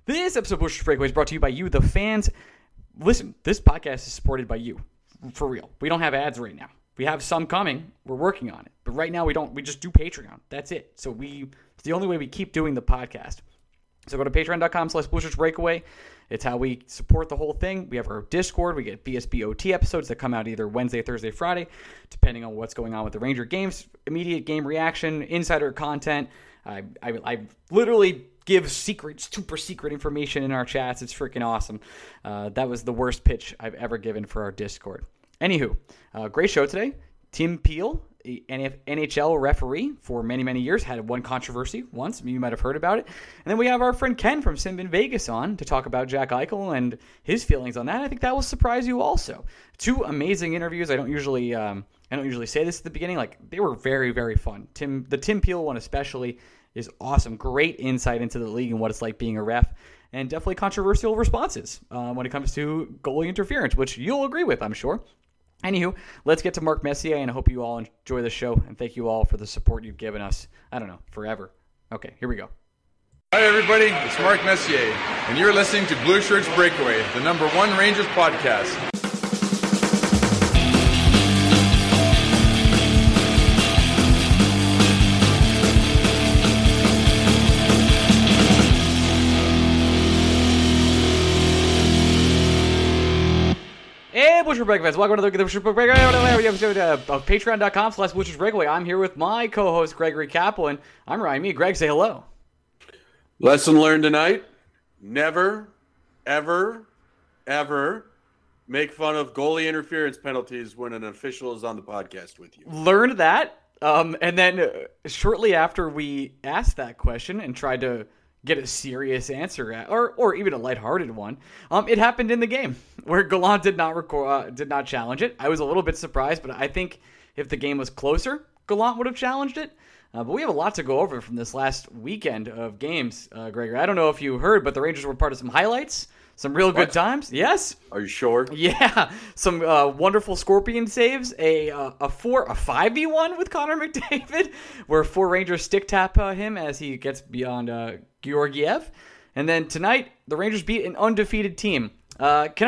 This episode of Blue Shirts Breakaway is brought to you by you, the fans. Listen, this podcast is supported by you, for real. We don't have ads right now. We have some coming. We're working on it. But right now we don't. We just do Patreon. That's it. So it's the only way we keep doing the podcast. So go to patreon.com/BlueShirtsBreakaway. It's how we support the whole thing. We have our Discord. We get BSBOT episodes that come out either Wednesday, Thursday, Friday, depending on what's going on with the Ranger games. Immediate game reaction, insider content. I literally give super secret information in our chats. It's freaking awesome. That was the worst pitch I've ever given for our Discord. Anywho, great show today. Tim Peel, NHL referee for many, many years, had one controversy once. You might have heard about it. And then we have our friend Ken from Sim in Vegas on to talk about Jack Eichel and his feelings on that. I think that will surprise you also. Two amazing interviews. I don't usually say this at the beginning. Like, they were very, very fun. The Tim Peel one especially is awesome. Great insight into the league and what it's like being a ref. And definitely controversial responses when it comes to goalie interference, which you'll agree with, I'm sure. Anywho, let's get to Mark Messier, and I hope you all enjoy the show, and thank you all for the support you've given us, I don't know, forever. Okay, here we go. Hi, everybody. It's Mark Messier, and you're listening to Blue Shirts Breakaway, the #1 Rangers podcast. Hey, Blue Shirts Breakaway fans. Welcome to the Blue Shirts Breakaway of patreon.com/Blue Shirts Breakaway. I'm here with my co-host, Gregory Kaplan. I'm Ryan Mead. Greg, say hello. Lesson learned tonight. Never, ever, ever make fun of goalie interference penalties when an official is on the podcast with you. Learned that. And then shortly after we asked that question and tried to get a serious answer at, or even a lighthearted one, it happened in the game where Gallant did not challenge it. I was a little bit surprised, but I think if the game was closer, Gallant would have challenged it. But we have a lot to go over from this last weekend of games, Gregory. I don't know if you heard, but the Rangers were part of some highlights, some real good times. Yes. Are you sure? Yeah, some wonderful Scorpion saves, a 5v1 with Connor McDavid, where 4 Rangers stick tap him as he gets beyond Georgiev. And then tonight, the Rangers beat an undefeated team. What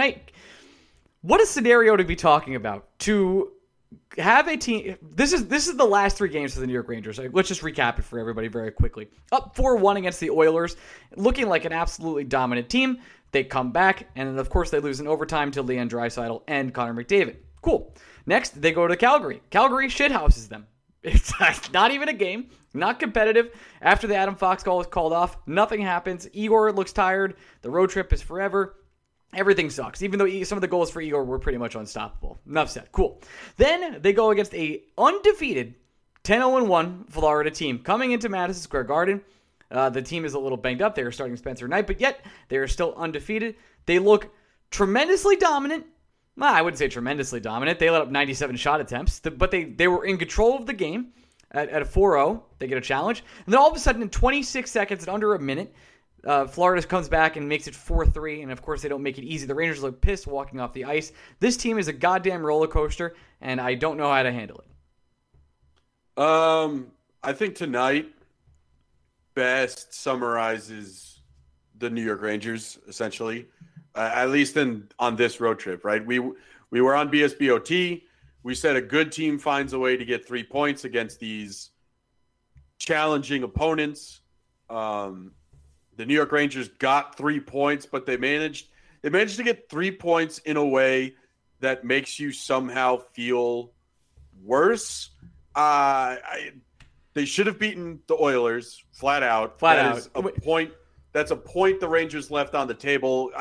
a scenario to be talking about. To have a team, this is the last 3 games for the New York Rangers. Let's just recap it for everybody very quickly. Up 4-1 against the Oilers, looking like an absolutely dominant team. They come back, and then of course they lose in overtime to Leon Draisaitl and Connor McDavid. Cool. Next, they go to Calgary. Calgary shithouses them. It's not even a game, not competitive. After the Adam Fox call is called off, nothing happens. Igor looks tired. The road trip is forever. Everything sucks, even though some of the goals for Igor were pretty much unstoppable. Enough said. Cool. Then they go against a undefeated 10-0-1 Florida team coming into Madison Square Garden. The team is a little banged up. They are starting Spencer Knight, but yet they are still undefeated. They look tremendously dominant. Well, I wouldn't say tremendously dominant. They let up 97 shot attempts, but they were in control of the game at a 4-0. They get a challenge. And then all of a sudden, in 26 seconds, in under a minute, Florida comes back and makes it 4-3, and of course they don't make it easy. The Rangers look pissed walking off the ice. This team is a goddamn roller coaster, and I don't know how to handle it. I think tonight best summarizes the New York Rangers, essentially, at least on this road trip, right? We were on BSBOT. We said a good team finds a way to get 3 points against these challenging opponents. The New York Rangers got 3 points, but they managed to get 3 points in a way that makes you somehow feel worse. They should have beaten the Oilers flat out. That's a point the Rangers left on the table.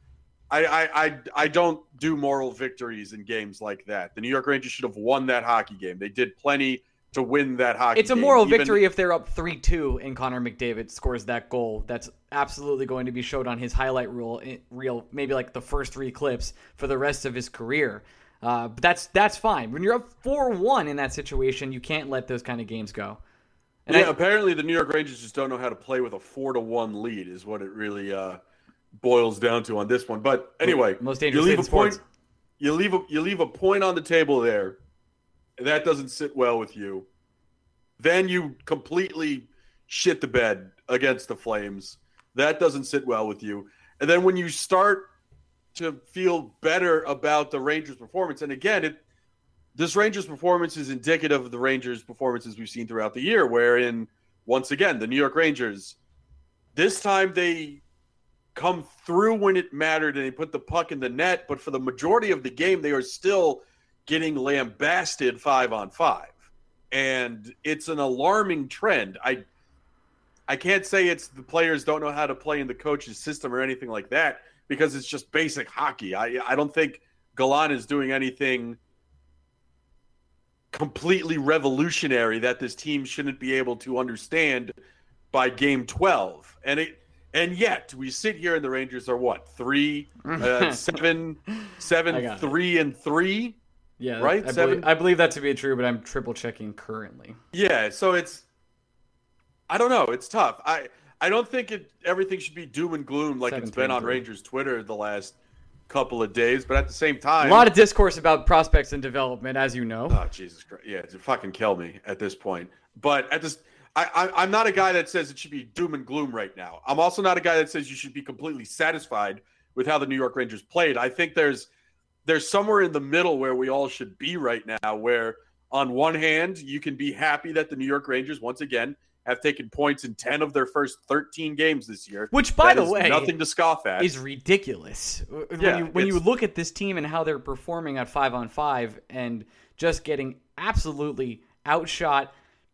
I don't do moral victories in games like that. The New York Rangers should have won that hockey game. They did plenty to win that hockey game. It's a moral victory if they're up 3-2 and Connor McDavid scores that goal. That's absolutely going to be showed on his highlight reel, maybe like the first 3 clips for the rest of his career. But that's fine. When you're up 4-1 in that situation, you can't let those kind of games go. And apparently the New York Rangers just don't know how to play with a 4-1 lead is what it really boils down to on this one. But anyway, most dangerous in sports. You leave a point on the table there. That doesn't sit well with you. Then you completely shit the bed against the Flames. That doesn't sit well with you. And then when you start to feel better about the Rangers' performance, and again, this Rangers performance is indicative of the Rangers performances we've seen throughout the year, wherein, once again, the New York Rangers, this time they come through when it mattered and they put the puck in the net, but for the majority of the game, they are still getting lambasted 5-on-5. And it's an alarming trend. I can't say it's the players don't know how to play in the coach's system or anything like that, because it's just basic hockey. I don't think Gallant is doing anything completely revolutionary that this team shouldn't be able to understand by game 12. And yet we sit here and the Rangers are what? 7-3-3? Yeah, right? I believe that to be true, but I'm triple checking currently. Yeah, so I don't know. It's tough. I don't think everything should be doom and gloom like it's been on Rangers Twitter the last couple of days, but at the same time, a lot of discourse about prospects and development, as you know. Oh, Jesus Christ. Yeah, it's fucking kill me at this point. But I'm not a guy that says it should be doom and gloom right now. I'm also not a guy that says you should be completely satisfied with how the New York Rangers played. I think there's somewhere in the middle where we all should be right now, where on one hand, you can be happy that the New York Rangers, once again, have taken points in 10 of their first 13 games this year. Which, by the way, nothing to scoff at. Is ridiculous. When you look at this team and how they're performing at 5-on-5 and just getting absolutely outshot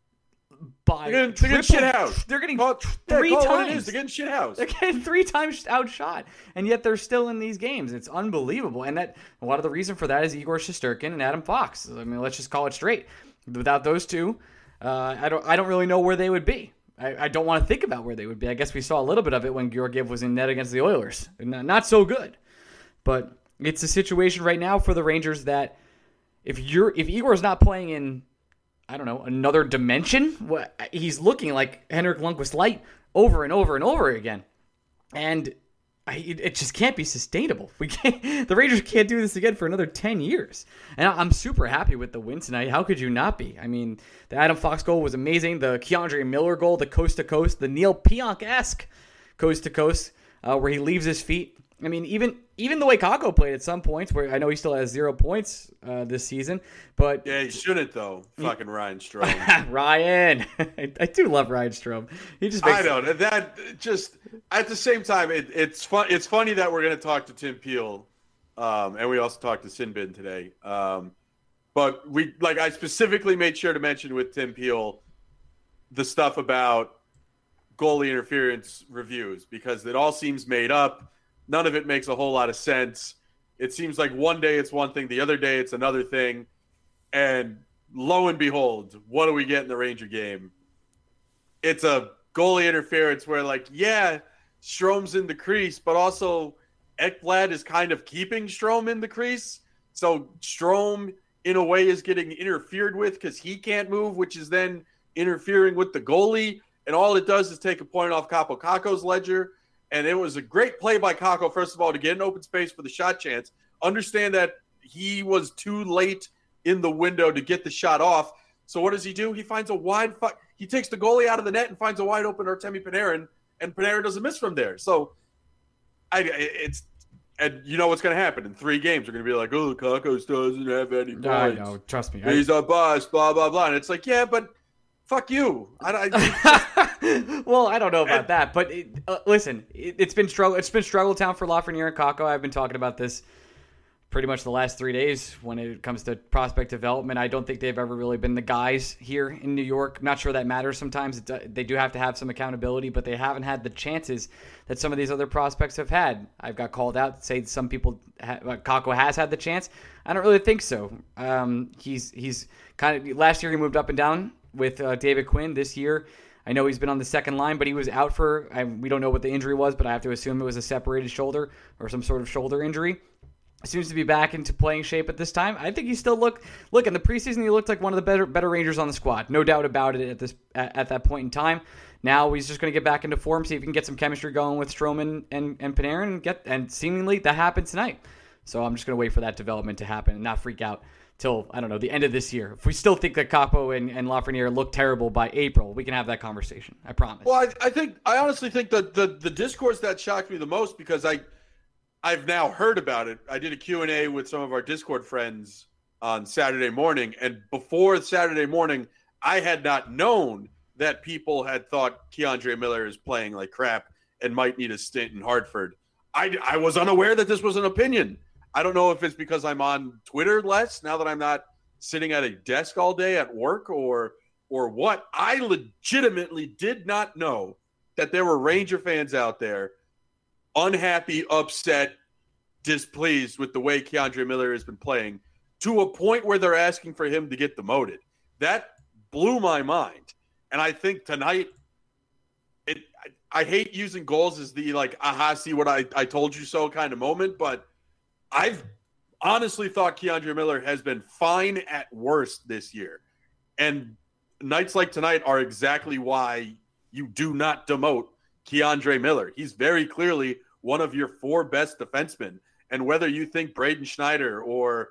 by they're getting shithoused. They're getting three times. What it is. They're getting shithoused. They're getting 3 times outshot, and yet they're still in these games. It's unbelievable. And that a lot of the reason for that is Igor Shesterkin and Adam Fox. I mean, let's just call it straight. Without those two, I don't really know where they would be. I don't want to think about where they would be. I guess we saw a little bit of it when Georgiev was in net against the Oilers. Not so good. But it's a situation right now for the Rangers that if Igor's not playing in, I don't know, another dimension, he's looking like Henrik Lundqvist light over and over and over again. And it just can't be sustainable. The Rangers can't do this again for another 10 years. And I'm super happy with the win tonight. How could you not be? I mean, the Adam Fox goal was amazing. The Keandre Miller goal, the coast-to-coast, the Neil Pionk-esque coast-to-coast, where he leaves his feet. I mean, even the way Kakko played at some points, where I know he still has 0 points this season, but yeah, he shouldn't though. Fucking Ryan Strome. Ryan, I do love Ryan Strome. He just makes that just at the same time. It's fun. It's funny that we're going to talk to Tim Peel, and we also talked to Sinbin today. But I specifically made sure to mention with Tim Peel the stuff about goalie interference reviews, because it all seems made up. None of it makes a whole lot of sense. It seems like one day it's one thing, the other day it's another thing. And lo and behold, what do we get in the Ranger game? It's a goalie interference where, Strome's in the crease, but also Ekblad is kind of keeping Strome in the crease. So Strome, in a way, is getting interfered with because he can't move, which is then interfering with the goalie. And all it does is take a point off Kaapo Kakko's ledger. And it was a great play by Kakko, first of all, to get an open space for the shot chance. Understand that he was too late in the window to get the shot off. So what does he do? He finds he takes the goalie out of the net and finds a wide open Artemi Panarin, and Panarin doesn't miss from there. So and you know what's going to happen in 3 games. They're going to be like, oh, Kakko doesn't have any points. I know, trust me. He's a bust, blah, blah, blah. And it's like, yeah, but fuck you. Well, I don't know about that, but listen, it's been struggle town for Lafreniere and Kakko. I've been talking about this pretty much the last 3 days when it comes to prospect development. I don't think they've ever really been the guys here in New York. I'm not sure that matters sometimes. They do have to have some accountability, but they haven't had the chances that some of these other prospects have had. I've got called out to say some people, Kakko has had the chance. I don't really think so. He's kind of, last year he moved up and down with David Quinn. This year, I know he's been on the second line, but he was out we don't know what the injury was, but I have to assume it was a separated shoulder or some sort of shoulder injury. Seems to be back into playing shape at this time. I think he still look in the preseason. He looked like one of the better Rangers on the squad, no doubt about it. At that point in time, now he's just going to get back into form, see if he can get some chemistry going with Strowman and Panarin, and seemingly that happened tonight. So I'm just going to wait for that development to happen and not freak out till, I don't know, the end of this year. If we still think that Capo and Lafreniere look terrible by April, we can have that conversation. I promise. Well, I honestly think that the discourse that shocked me the most, because I've now heard about it. I did a Q&A with some of our Discord friends on Saturday morning, and before Saturday morning, I had not known that people had thought Keandre Miller is playing like crap and might need a stint in Hartford. I was unaware that this was an opinion. I don't know if it's because I'm on Twitter less now that I'm not sitting at a desk all day at work or what. I legitimately did not know that there were Ranger fans out there unhappy, upset, displeased with the way Keandre Miller has been playing, to a point where they're asking for him to get demoted. That blew my mind. And I think tonight, I hate using goals as the aha, see what I told you so kind of moment, but I've honestly thought Keandre Miller has been fine at worst this year. And nights like tonight are exactly why you do not demote Keandre Miller. He's very clearly one of your 4 best defensemen. And whether you think Braden Schneider or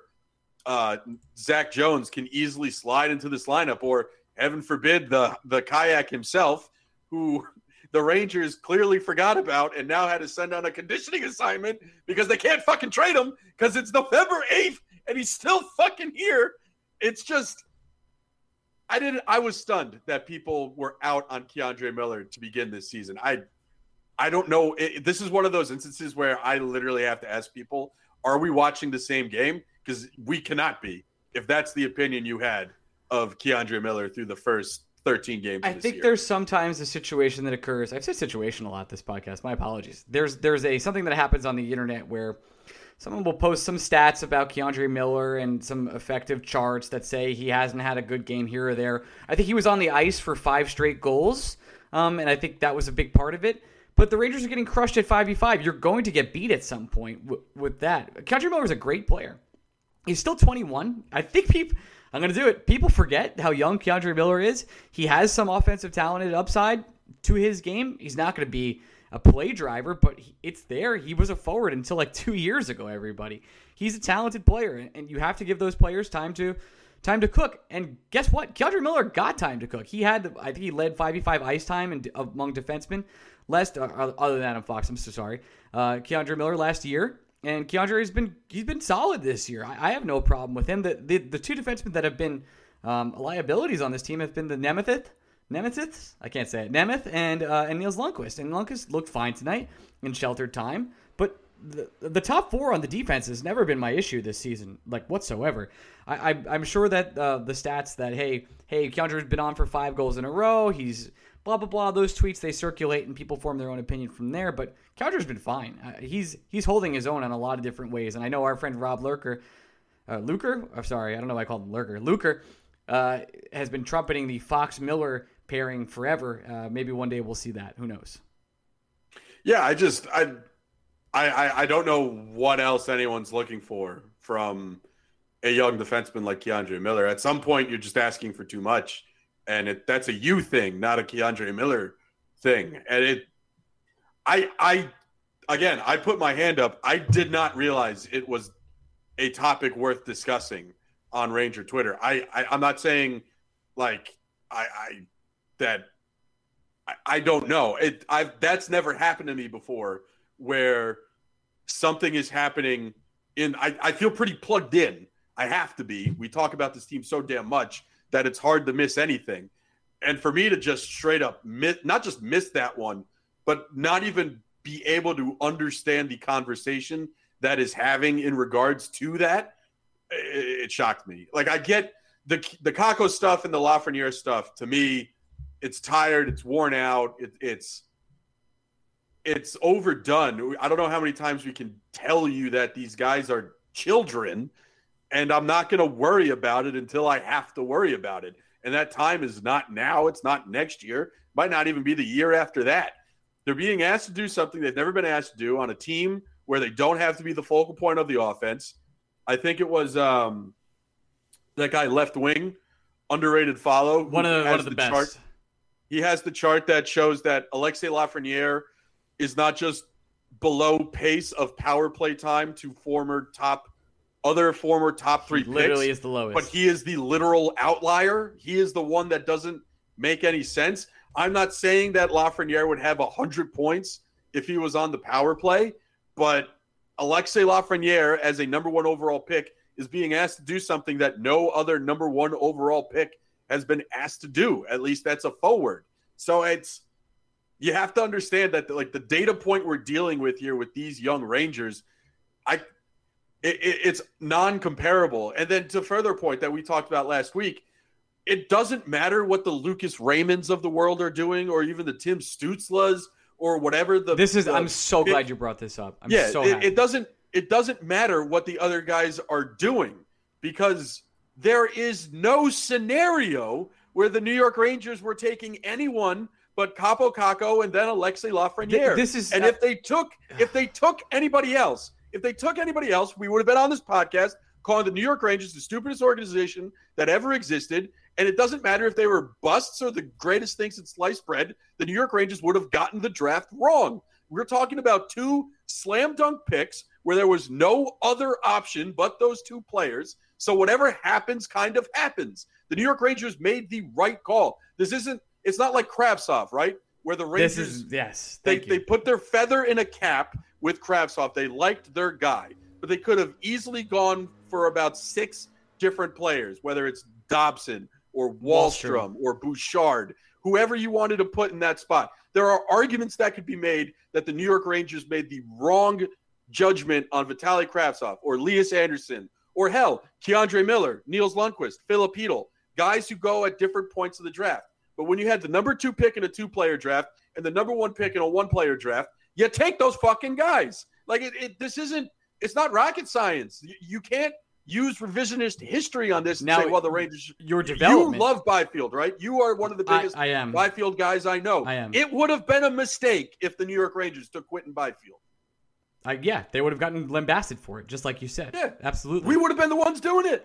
Zach Jones can easily slide into this lineup, or heaven forbid the kayak himself, who the Rangers clearly forgot about and now had to send on a conditioning assignment because they can't fucking trade him because it's November 8th and he's still fucking here. It's just, I was stunned that people were out on Keandre Miller to begin this season. I don't know. This is one of those instances where I literally have to ask people, are we watching the same game? Because we cannot be, if that's the opinion you had of Keandre Miller through the first 13 games I this think year. there's sometimes a situation that occurs. I've said situation a lot this podcast. My apologies. There's something that happens on the internet where someone will post some stats about Keandre Miller and some effective charts that say he hasn't had a good game here or there. I think he was on the ice for 5 straight goals, and I think that was a big part of it. But the Rangers are getting crushed at 5v5. You're going to get beat at some point with that. Keandre Miller is a great player. He's still 21. I think I'm going to do it. People forget how young Keandre Miller is. He has some offensive talented upside to his game. He's not going to be a play driver, but it's there. He was a forward until 2 years ago, everybody. He's a talented player, and you have to give those players time to cook. And guess what? Keandre Miller got time to cook. I think he led 5v5 ice time among defensemen other than Adam Fox. I'm so sorry. Keandre Miller last year. And Keandre he's been solid this year. I have no problem with him. The 2 defensemen that have been liabilities on this team have been the Nemeth, I can't say it, Nemeth and Niels Lundqvist. And Lundqvist looked fine tonight in sheltered time. But the top 4 on the defense has never been my issue this season, whatsoever. I'm sure that the stats that hey, Keandre's been on for 5 goals in a row. He's blah, blah, blah. Those tweets, they circulate and people form their own opinion from there. But Keandre's been fine. He's holding his own in a lot of different ways. And I know our friend Rob Luker, I'm sorry, I don't know why I called him Luker, has been trumpeting the Fox-Miller pairing forever. Maybe one day we'll see that. Who knows? Yeah, I don't know what else anyone's looking for from a young defenseman like Keandre Miller. At some point, you're just asking for too much. And that's a you thing, not a Keandre Miller thing. And I put my hand up. I did not realize it was a topic worth discussing on Ranger Twitter. I'm not saying I don't know. That's never happened to me before, where something is happening I feel pretty plugged in. I have to be. We talk about this team so damn much that it's hard to miss anything. And for me to just straight up not just miss that one, but not even be able to understand the conversation that is having in regards to that, it shocked me. I get the Kakko stuff and the Lafreniere stuff. To me, it's tired, it's worn out, it's overdone. I don't know how many times we can tell you that these guys are children, and I'm not going to worry about it until I have to worry about it. And that time is not now. It's not next year. It might not even be the year after that. They're being asked to do something they've never been asked to do on a team where they don't have to be the focal point of the offense. I think it was that guy left wing, underrated follow. One of the best. Chart. He has the chart that shows that Alexis Lafreniere is not just below pace of power play time to former top other former top 3 picks. Literally is the lowest. But he is the literal outlier. He is the one that doesn't make any sense. I'm not saying that Lafreniere would have 100 points if he was on the power play, but Alexis Lafreniere, as a number 1 overall pick, is being asked to do something that no other number 1 overall pick has been asked to do. At least that's a forward. So you have to understand that like the data point we're dealing with here with these young Rangers, it's non-comparable. And then to further point that we talked about last week, it doesn't matter what the Lucas Raymonds of the world are doing, or even the Tim Stützles or whatever. I'm so glad you brought this up. It doesn't matter what the other guys are doing, because there is no scenario where the New York Rangers were taking anyone but Kaapo Kakko and then Alexis Lafreniere. If they took anybody else, we would have been on this podcast calling the New York Rangers the stupidest organization that ever existed. And it doesn't matter if they were busts or the greatest things in sliced bread. The New York Rangers would have gotten the draft wrong. We're talking about 2 slam dunk picks where there was no other option but those 2 players. So whatever happens kind of happens. The New York Rangers made the right call. It's not like Kravtsov, right? Where the Rangers, they put their feather in a cap with Kravtsov. They liked their guy, but they could have easily gone for about 6 different players, whether it's Dobson or Wahlstrom or Bouchard, whoever you wanted to put in that spot. There are arguments that could be made that the New York Rangers made the wrong judgment on Vitaly Kravtsov or Elias Anderson or hell, Keandre Miller, Niels Lundqvist, Philip Hedl, guys who go at different points of the draft. But when you had the number 2 pick in a 2-player draft and the number 1 pick in a 1-player draft, you take those fucking guys. Like it's not rocket science. You can't use revisionist history on this and say, well, the Rangers, your development. You love Byfield, right? You are one of the biggest Byfield guys I know. I am. It would have been a mistake if the New York Rangers took Quinton Byfield. They would have gotten lambasted for it, just like you said. Yeah, absolutely. We would have been the ones doing it.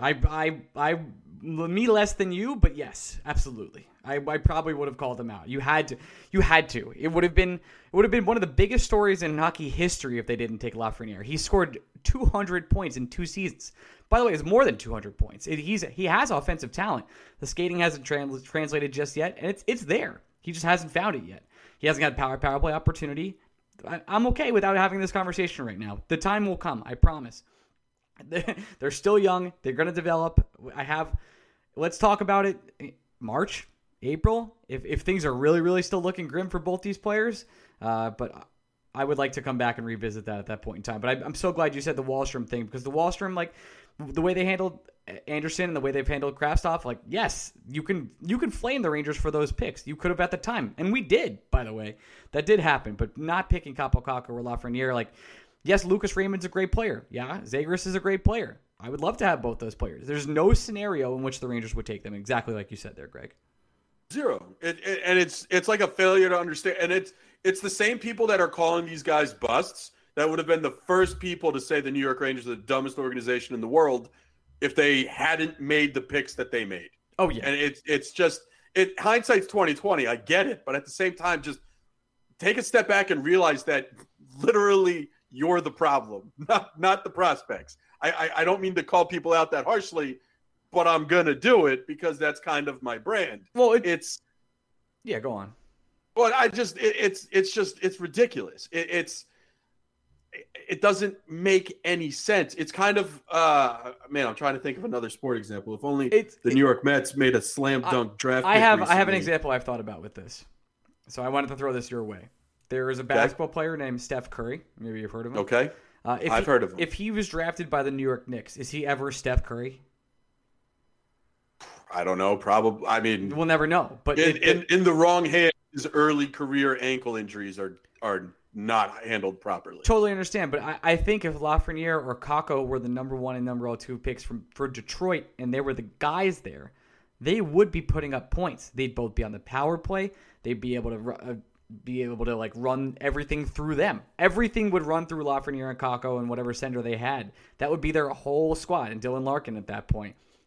Me less than you, but yes, absolutely. I probably would have called them out. You had to. It would have been one of the biggest stories in hockey history if they didn't take Lafreniere. He scored 200 points in 2 seasons. By the way, it's more than 200 points. He has offensive talent. The skating hasn't translated just yet, and it's there. He just hasn't found it yet. He hasn't got a power play opportunity. I'm okay without having this conversation right now. The time will come, I promise. They're still young. They're going to develop. Let's talk about it March, April, if things are really, really still looking grim for both these players. But I would like to come back and revisit that at that point in time. But I'm so glad you said the Wahlstrom thing, because the Wahlstrom, like the way they handled Anderson and the way they've handled Kravtsov, like, yes, you can flame the Rangers for those picks. You could have at the time. And we did, by the way. That did happen. But not picking Kaapo Kakko or Lafreniere, like, yes, Lucas Raymond's a great player. Yeah, Zegras is a great player. I would love to have both those players. There's no scenario in which the Rangers would take them, exactly like you said there, Greg. Zero. And it's like a failure to understand. And it's the same people that are calling these guys busts that would have been the first people to say the New York Rangers are the dumbest organization in the world if they hadn't made the picks that they made. Oh, yeah. And it's just hindsight's 20/20. I get it. But at the same time, just take a step back and realize that literally you're the problem, not the prospects. I don't mean to call people out that harshly, but I'm going to do it because that's kind of my brand. Well, yeah, go on. But it's ridiculous. It doesn't make any sense. It's kind of, I'm trying to think of another sport example. If only the New York Mets made a slam dunk draft pick I have recently. an example I've thought about with this. So I wanted to throw this your way. There is a basketball player named Steph Curry. Maybe you've heard of him. Okay. I've heard of him. If he was drafted by the New York Knicks, is he ever Steph Curry? I don't know. Probably. I mean, we'll never know. But in the wrong hands, his early career ankle injuries are not handled properly. Totally understand. But I think if Lafreniere or Kakko were the number 1 and number 2 picks for Detroit, and they were the guys there, they would be putting up points. They'd both be on the power play. They'd be able to like run everything through them. Everything would run through Lafreniere and Kakko and whatever center they had. That would be their whole squad, and Dylan Larkin at that point.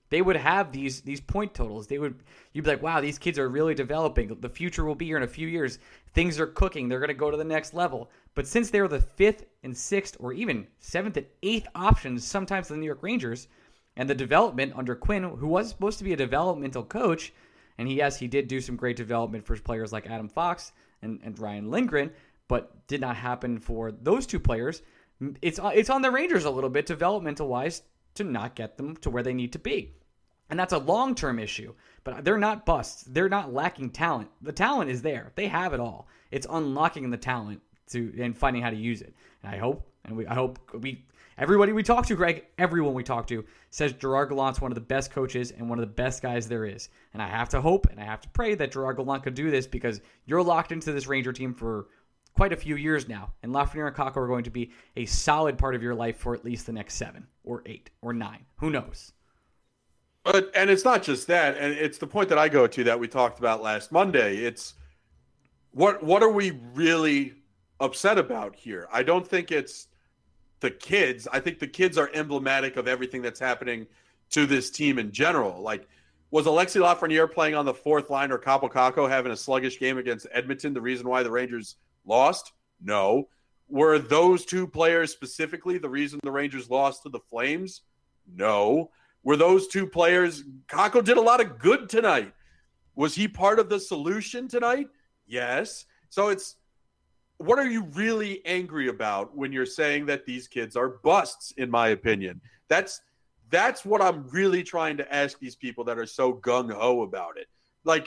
they would have these point totals. You'd be like, wow, these kids are really developing. The future will be here in a few years. Things are cooking. They're going to go to the next level. But since they were the 5th and 6th or even 7th and 8th options sometimes to the New York Rangers, and the development under Quinn, who was supposed to be a developmental coach, and he did do some great development for players like Adam Fox and Ryan Lindgren, but did not happen for those two players. It's on the Rangers a little bit developmental-wise to not get them to where they need to be. And that's a long-term issue. But they're not busts. They're not lacking talent. The talent is there. They have it all. It's unlocking the talent and finding how to use it. And I hope everybody we talk to, Greg, everyone we talk to says Gerard Gallant's one of the best coaches and one of the best guys there is. And I have to hope and I have to pray that Gerard Gallant could do this, because you're locked into this Ranger team for quite a few years now. And Lafreniere and Kakko are going to be a solid part of your life for at least the next 7 or 8 or 9. Who knows? And it's not just that, and it's the point that I go to that we talked about last Monday. It's what are we really upset about here? I don't think it's the kids. I think the kids are emblematic of everything that's happening to this team in general. Like, was Alexis Lafreniere playing on the 4th line or Kaapo Kakko having a sluggish game against Edmonton the reason why the Rangers lost? No. Were those two players specifically the reason the Rangers lost to the Flames? No. Were those two players? Kakko did a lot of good tonight. Was he part of the solution tonight? Yes. So what are you really angry about when you're saying that these kids are busts, in my opinion? That's what I'm really trying to ask these people that are so gung-ho about it. Like,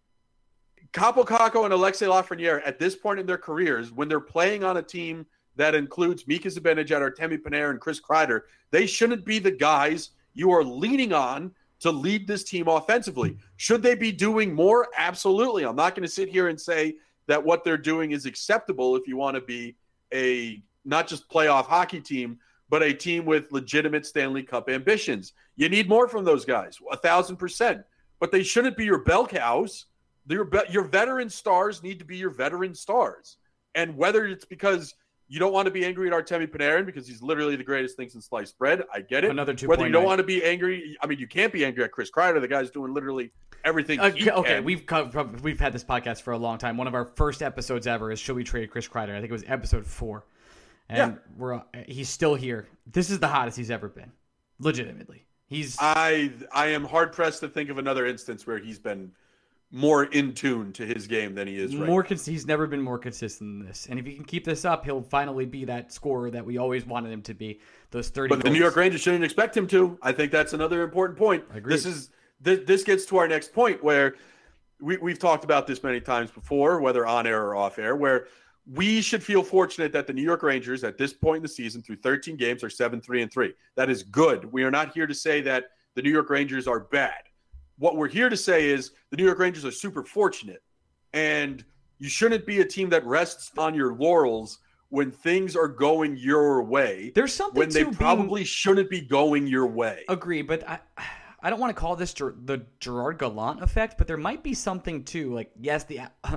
Kaapo Kakko and Alexis Lafreniere, at this point in their careers, when they're playing on a team that includes Mika Zibanejad, Artemi Panarin, and Chris Kreider, they shouldn't be the guys you are leaning on to lead this team offensively. Should they be doing more? Absolutely. I'm not going to sit here and say that what they're doing is acceptable if you want to be a not just playoff hockey team, but a team with legitimate Stanley Cup ambitions. You need more from those guys, 1,000%. But they shouldn't be your bell cows. Your veteran stars need to be your veteran stars. And whether it's because you don't want to be angry at Artemi Panarin because he's literally the greatest thing since sliced bread, I get it. Another 2. Whether you don't want to be angry, I mean, you can't be angry at Chris Kreider. The guy's doing literally everything he can. We've had this podcast for a long time. One of our first episodes ever is Should We Trade Chris Kreider? I think it was episode 4. And he's still here. This is the hottest he's ever been. Legitimately. I am hard-pressed to think of another instance where he's been more in tune to his game than he is right now. He's never been more consistent than this. And if he can keep this up, he'll finally be that scorer that we always wanted him to be. Those 30 But the New York Rangers shouldn't expect him to. I think that's another important point. Agreed. This gets to our next point, where we've talked about this many times before, whether on air or off air, where we should feel fortunate that the New York Rangers at this point in the season through 13 games are 7-3-3. That is good. We are not here to say that the New York Rangers are bad. What we're here to say is the New York Rangers are super fortunate, and you shouldn't be a team that rests on your laurels when things are going your way. There's something when they probably shouldn't be going your way. Agree, but I don't want to call this the Gerard Gallant effect, but there might be something too. Like, yes,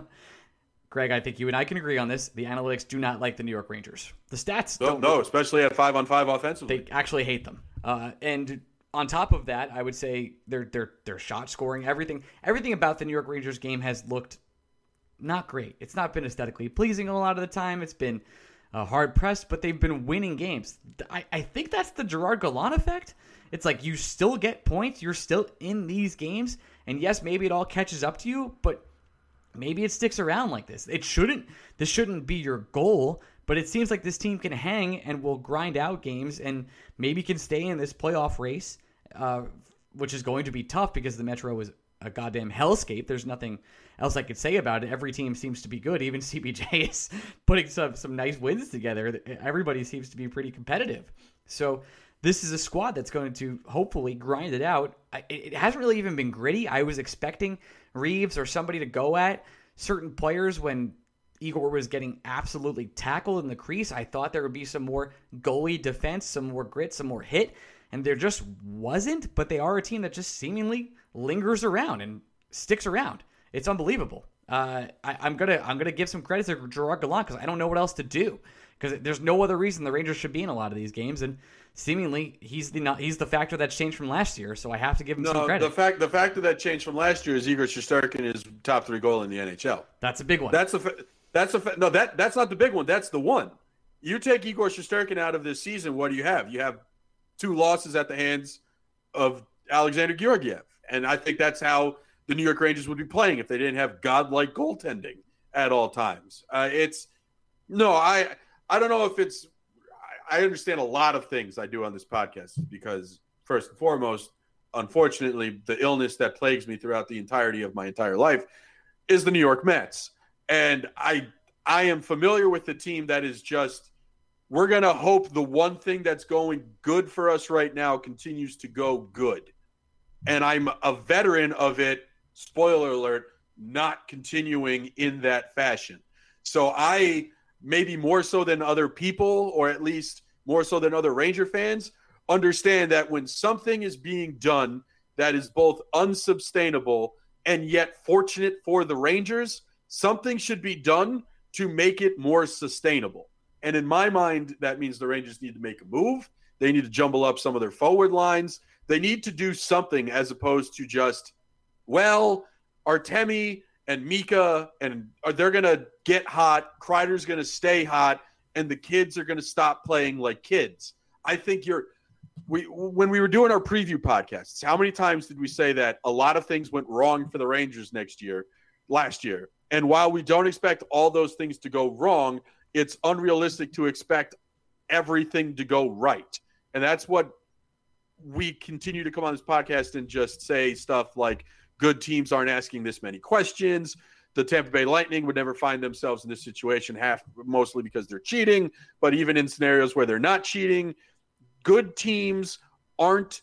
Greg, I think you and I can agree on this. The analytics do not like the New York Rangers. The stats don't. No, especially at 5-on-5 offensively. They actually hate them. And on top of that, I would say their shot scoring, everything about the New York Rangers game has looked not great. It's not been aesthetically pleasing a lot of the time. It's been hard pressed, but they've been winning games. I think that's the Gerard Gallant effect. It's like you still get points. You're still in these games. And yes, maybe it all catches up to you, but maybe it sticks around like this. This shouldn't be your goal, but it seems like this team can hang and will grind out games and maybe can stay in this playoff race, which is going to be tough because the Metro is a goddamn hellscape. There's nothing else I could say about it. Every team seems to be good. Even CBJ is putting some nice wins together. Everybody seems to be pretty competitive. So this is a squad that's going to hopefully grind it out. It hasn't really even been gritty. I was expecting Reeves or somebody to go at certain players when Igor was getting absolutely tackled in the crease. I thought there would be some more goalie defense, some more grit, some more hit, and there just wasn't. But they are a team that just seemingly lingers around and sticks around. It's unbelievable. I'm gonna give some credit to Gerard Gallant because I don't know what else to do. because there's no other reason the Rangers should be in a lot of these games, and seemingly he's the factor that's changed from last year. So I have to give him some credit. The factor that changed from last year is Igor Shesterkin is top 3 goal in the NHL. That's a big one. That's not the big one. That's the one. You take Igor Shesterkin out of this season, what do you have? You have 2 losses at the hands of Alexander Georgiev. And I think that's how the New York Rangers would be playing if they didn't have godlike goaltending at all times. I don't know if it's – I understand a lot of things I do on this podcast because, first and foremost, unfortunately, the illness that plagues me throughout the entirety of my entire life is the New York Mets. And I am familiar with the team that is just – we're going to hope the one thing that's going good for us right now continues to go good. And I'm a veteran of it, spoiler alert, not continuing in that fashion. So I, maybe more so than other people, or at least more so than other Ranger fans, understand that when something is being done that is both unsustainable and yet fortunate for the Rangers, something should be done to make it more sustainable. And in my mind, that means the Rangers need to make a move. They need to jumble up some of their forward lines. They need to do something as opposed to just, well, Artemi and Mika, and they're going to get hot, Kreider's going to stay hot, and the kids are going to stop playing like kids. I think when we were doing our preview podcasts, how many times did we say that a lot of things went wrong for the Rangers last year? And while we don't expect all those things to go wrong, it's unrealistic to expect everything to go right. And that's what we continue to come on this podcast and just say stuff like good teams aren't asking this many questions. The Tampa Bay Lightning would never find themselves in this situation, mostly because they're cheating. But even in scenarios where they're not cheating, good teams aren't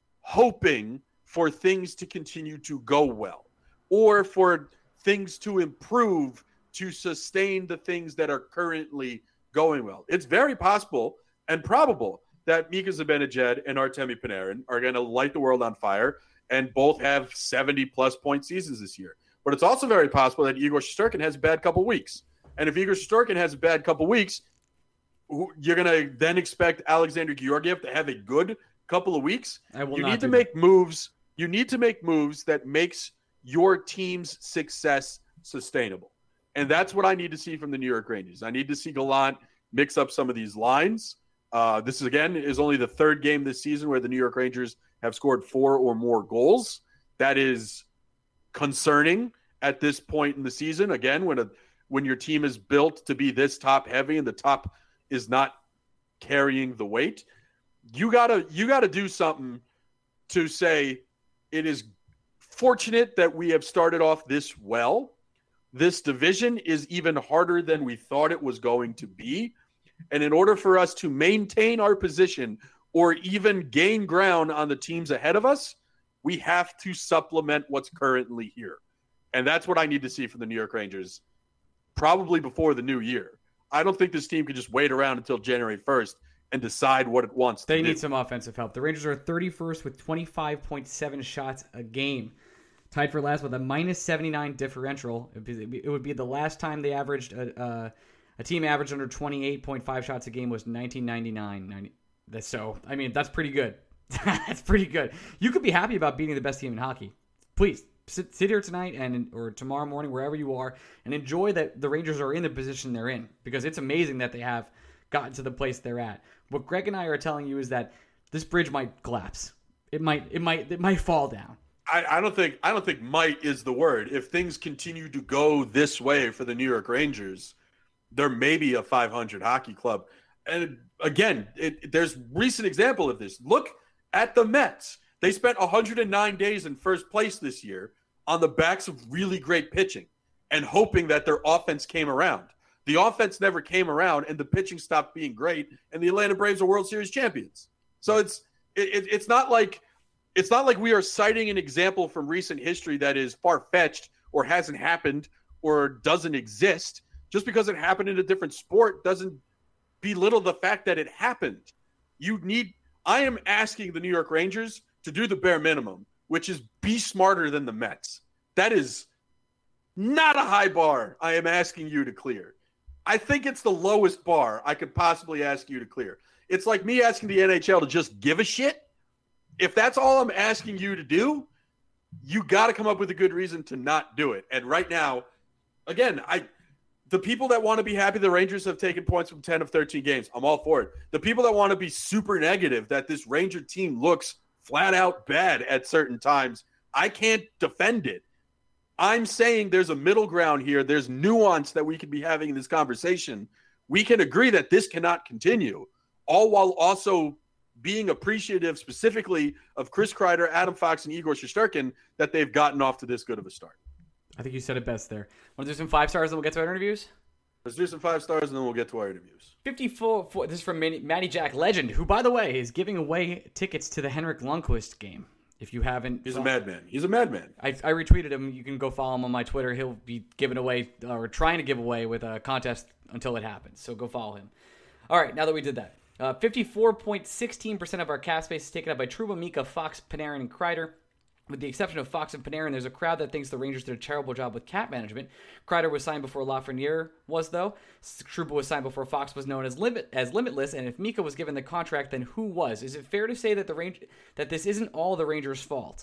hoping for things to continue to go well or for things to improve to sustain the things that are currently going well. It's very possible and probable that Mika Zibanejad and Artemi Panarin are going to light the world on fire and both have 70-plus point seasons this year. But it's also very possible that Igor Shesterkin has a bad couple weeks. And if Igor Shesterkin has a bad couple weeks, you're going to then expect Alexander Georgiev to have a good couple of weeks. You need to make moves. You need to make moves that makes your team's success sustainable. And that's what I need to see from the New York Rangers. I need to see Gallant mix up some of these lines. This is only the 3rd game this season where the New York Rangers have scored 4 or more goals. That is concerning at this point in the season. Again, when your team is built to be this top heavy and the top is not carrying the weight, you gotta do something to say it is fortunate that we have started off this well. This division is even harder than we thought it was going to be. And in order for us to maintain our position or even gain ground on the teams ahead of us, we have to supplement what's currently here. And that's what I need to see from the New York Rangers, probably before the new year. I don't think this team can just wait around until January 1st and decide what it wants to do. They need some offensive help. The Rangers are 31st with 25.7 shots a game. Tied for last with a minus 79 differential. It would be the last time they averaged a team averaged under 28.5 shots a game was 1999. So, I mean, that's pretty good. That's pretty good. You could be happy about beating the best team in hockey. Please, sit here tonight or tomorrow morning, wherever you are, and enjoy that the Rangers are in the position they're in, because it's amazing that they have gotten to the place they're at. What Greg and I are telling you is that this bridge might collapse. It might fall down. I don't think might is the word. If things continue to go this way for the New York Rangers, there may be a 500 hockey club. And again, there's recent example of this. Look at the Mets. They spent 109 days in first place this year on the backs of really great pitching and hoping that their offense came around. The offense never came around, and the pitching stopped being great, and the Atlanta Braves are World Series champions. So it's not like we are citing an example from recent history that is far-fetched or hasn't happened or doesn't exist. Just because it happened in a different sport doesn't belittle the fact that it happened. I am asking the New York Rangers to do the bare minimum, which is be smarter than the Mets. That is not a high bar I am asking you to clear. I think it's the lowest bar I could possibly ask you to clear. It's like me asking the NHL to just give a shit. If that's all I'm asking you to do, you got to come up with a good reason to not do it. And right now, again, the people that want to be happy the Rangers have taken points from 10 of 13 games, I'm all for it. The people that want to be super negative that this Ranger team looks flat out bad at certain times, I can't defend it. I'm saying there's a middle ground here. There's nuance that we could be having in this conversation. We can agree that this cannot continue, all while also being appreciative specifically of Chris Kreider, Adam Fox, and Igor Shesterkin that they've gotten off to this good of a start. I think you said it best there. Want to do some 5 stars and we'll get to our interviews? Let's do some 5 stars and then we'll get to our interviews. 54. This is from Matty Jack Legend, who, by the way, is giving away tickets to the Henrik Lundqvist game. If you haven't... He's a madman. He's a madman. I retweeted him. You can go follow him on my Twitter. He'll be giving away, or trying to give away with a contest until it happens. So go follow him. All right, now that we did that. 54.16% of our cap space is taken up by Trouba, Mika, Fox, Panarin, and Kreider. With the exception of Fox and Panarin, there's a crowd that thinks the Rangers did a terrible job with cap management. Kreider was signed before Lafreniere was, though. Trouba was signed before Fox was known as Limitless, and if Mika was given the contract, then who was? Is it fair to say that that this isn't all the Rangers' fault?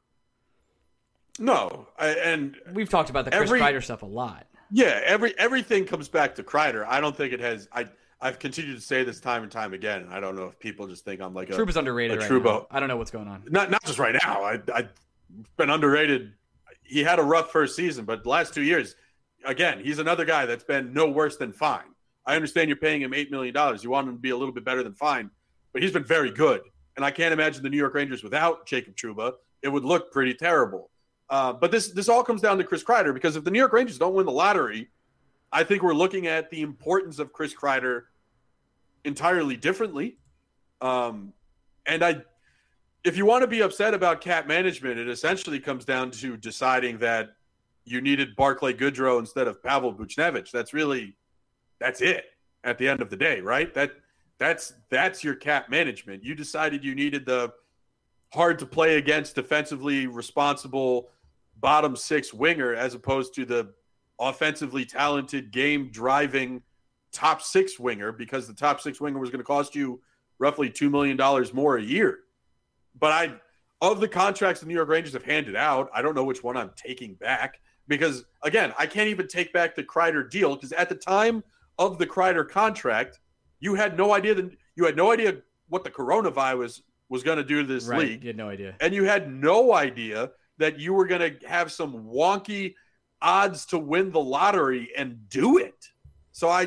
No, and we've talked about the Chris Kreider stuff a lot. Yeah, everything comes back to Kreider. I don't think it has. I've continued to say this time and time again. And I don't know if people just think I'm like Trouba's underrated right now. I don't know what's going on. Not just right now. I've been underrated. He had a rough first season, but the last 2 years, again, he's another guy that's been no worse than fine. I understand you're paying him $8 million. You want him to be a little bit better than fine, but he's been very good. And I can't imagine the New York Rangers without Jacob Trouba. It would look pretty terrible. But this all comes down to Chris Kreider, because if the New York Rangers don't win the lottery, I think we're looking at the importance of Chris Kreider entirely differently. If you want to be upset about cap management, it essentially comes down to deciding that you needed Barclay Goodrow instead of Pavel Buchnevich. That's it at the end of the day, right? That's your cap management. You decided you needed the hard to play against, defensively responsible bottom 6 winger as opposed to the offensively talented, game driving top 6 winger, because the top 6 winger was going to cost you roughly $2 million more a year. But of the contracts the New York Rangers have handed out, I don't know which one I'm taking back, because again, I can't even take back the Kreider deal, because at the time of the Kreider contract, you had no idea what the coronavirus was going to do to this league. You had no idea. And you had no idea that you were going to have some wonky odds to win the lottery and do it. So I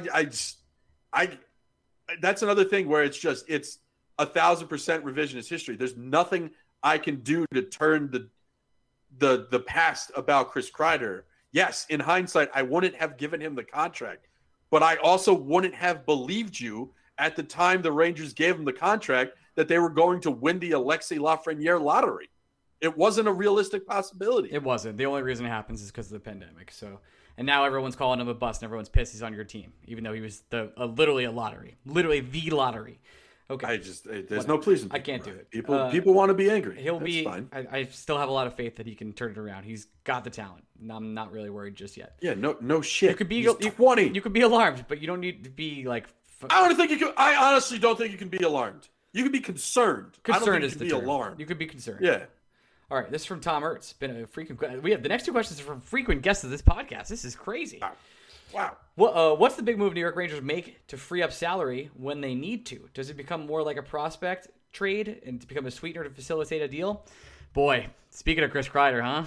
that's another thing where it's 1,000% revisionist history. There's nothing I can do to turn the past about Chris Kreider. Yes, in hindsight, I wouldn't have given him the contract, but I also wouldn't have believed you at the time the Rangers gave him the contract that they were going to win the Alexis Lafreniere lottery. It wasn't a realistic possibility. It wasn't. The only reason it happens is because of the pandemic. So, and now everyone's calling him a bust and everyone's pissed he's on your team, even though he was literally a lottery, literally the lottery. Okay. There's no pleasing. I can't do it. People want to be angry. That's fine. I still have a lot of faith that he can turn it around. He's got the talent. I'm not really worried just yet. Yeah, no shit. You could be 20. You could be alarmed, but you don't need to be like. I honestly don't think you can be alarmed. You can be concerned. Concerned is the term. Alarmed. You could be concerned. Yeah. All right, this is from Tom Ertz. Been a frequent. We have the next 2 questions are from frequent guests of this podcast. This is crazy. Wow. What's the big move New York Rangers make to free up salary when they need to? Does it become more like a prospect trade and to become a sweetener to facilitate a deal? Boy, speaking of Chris Kreider, huh?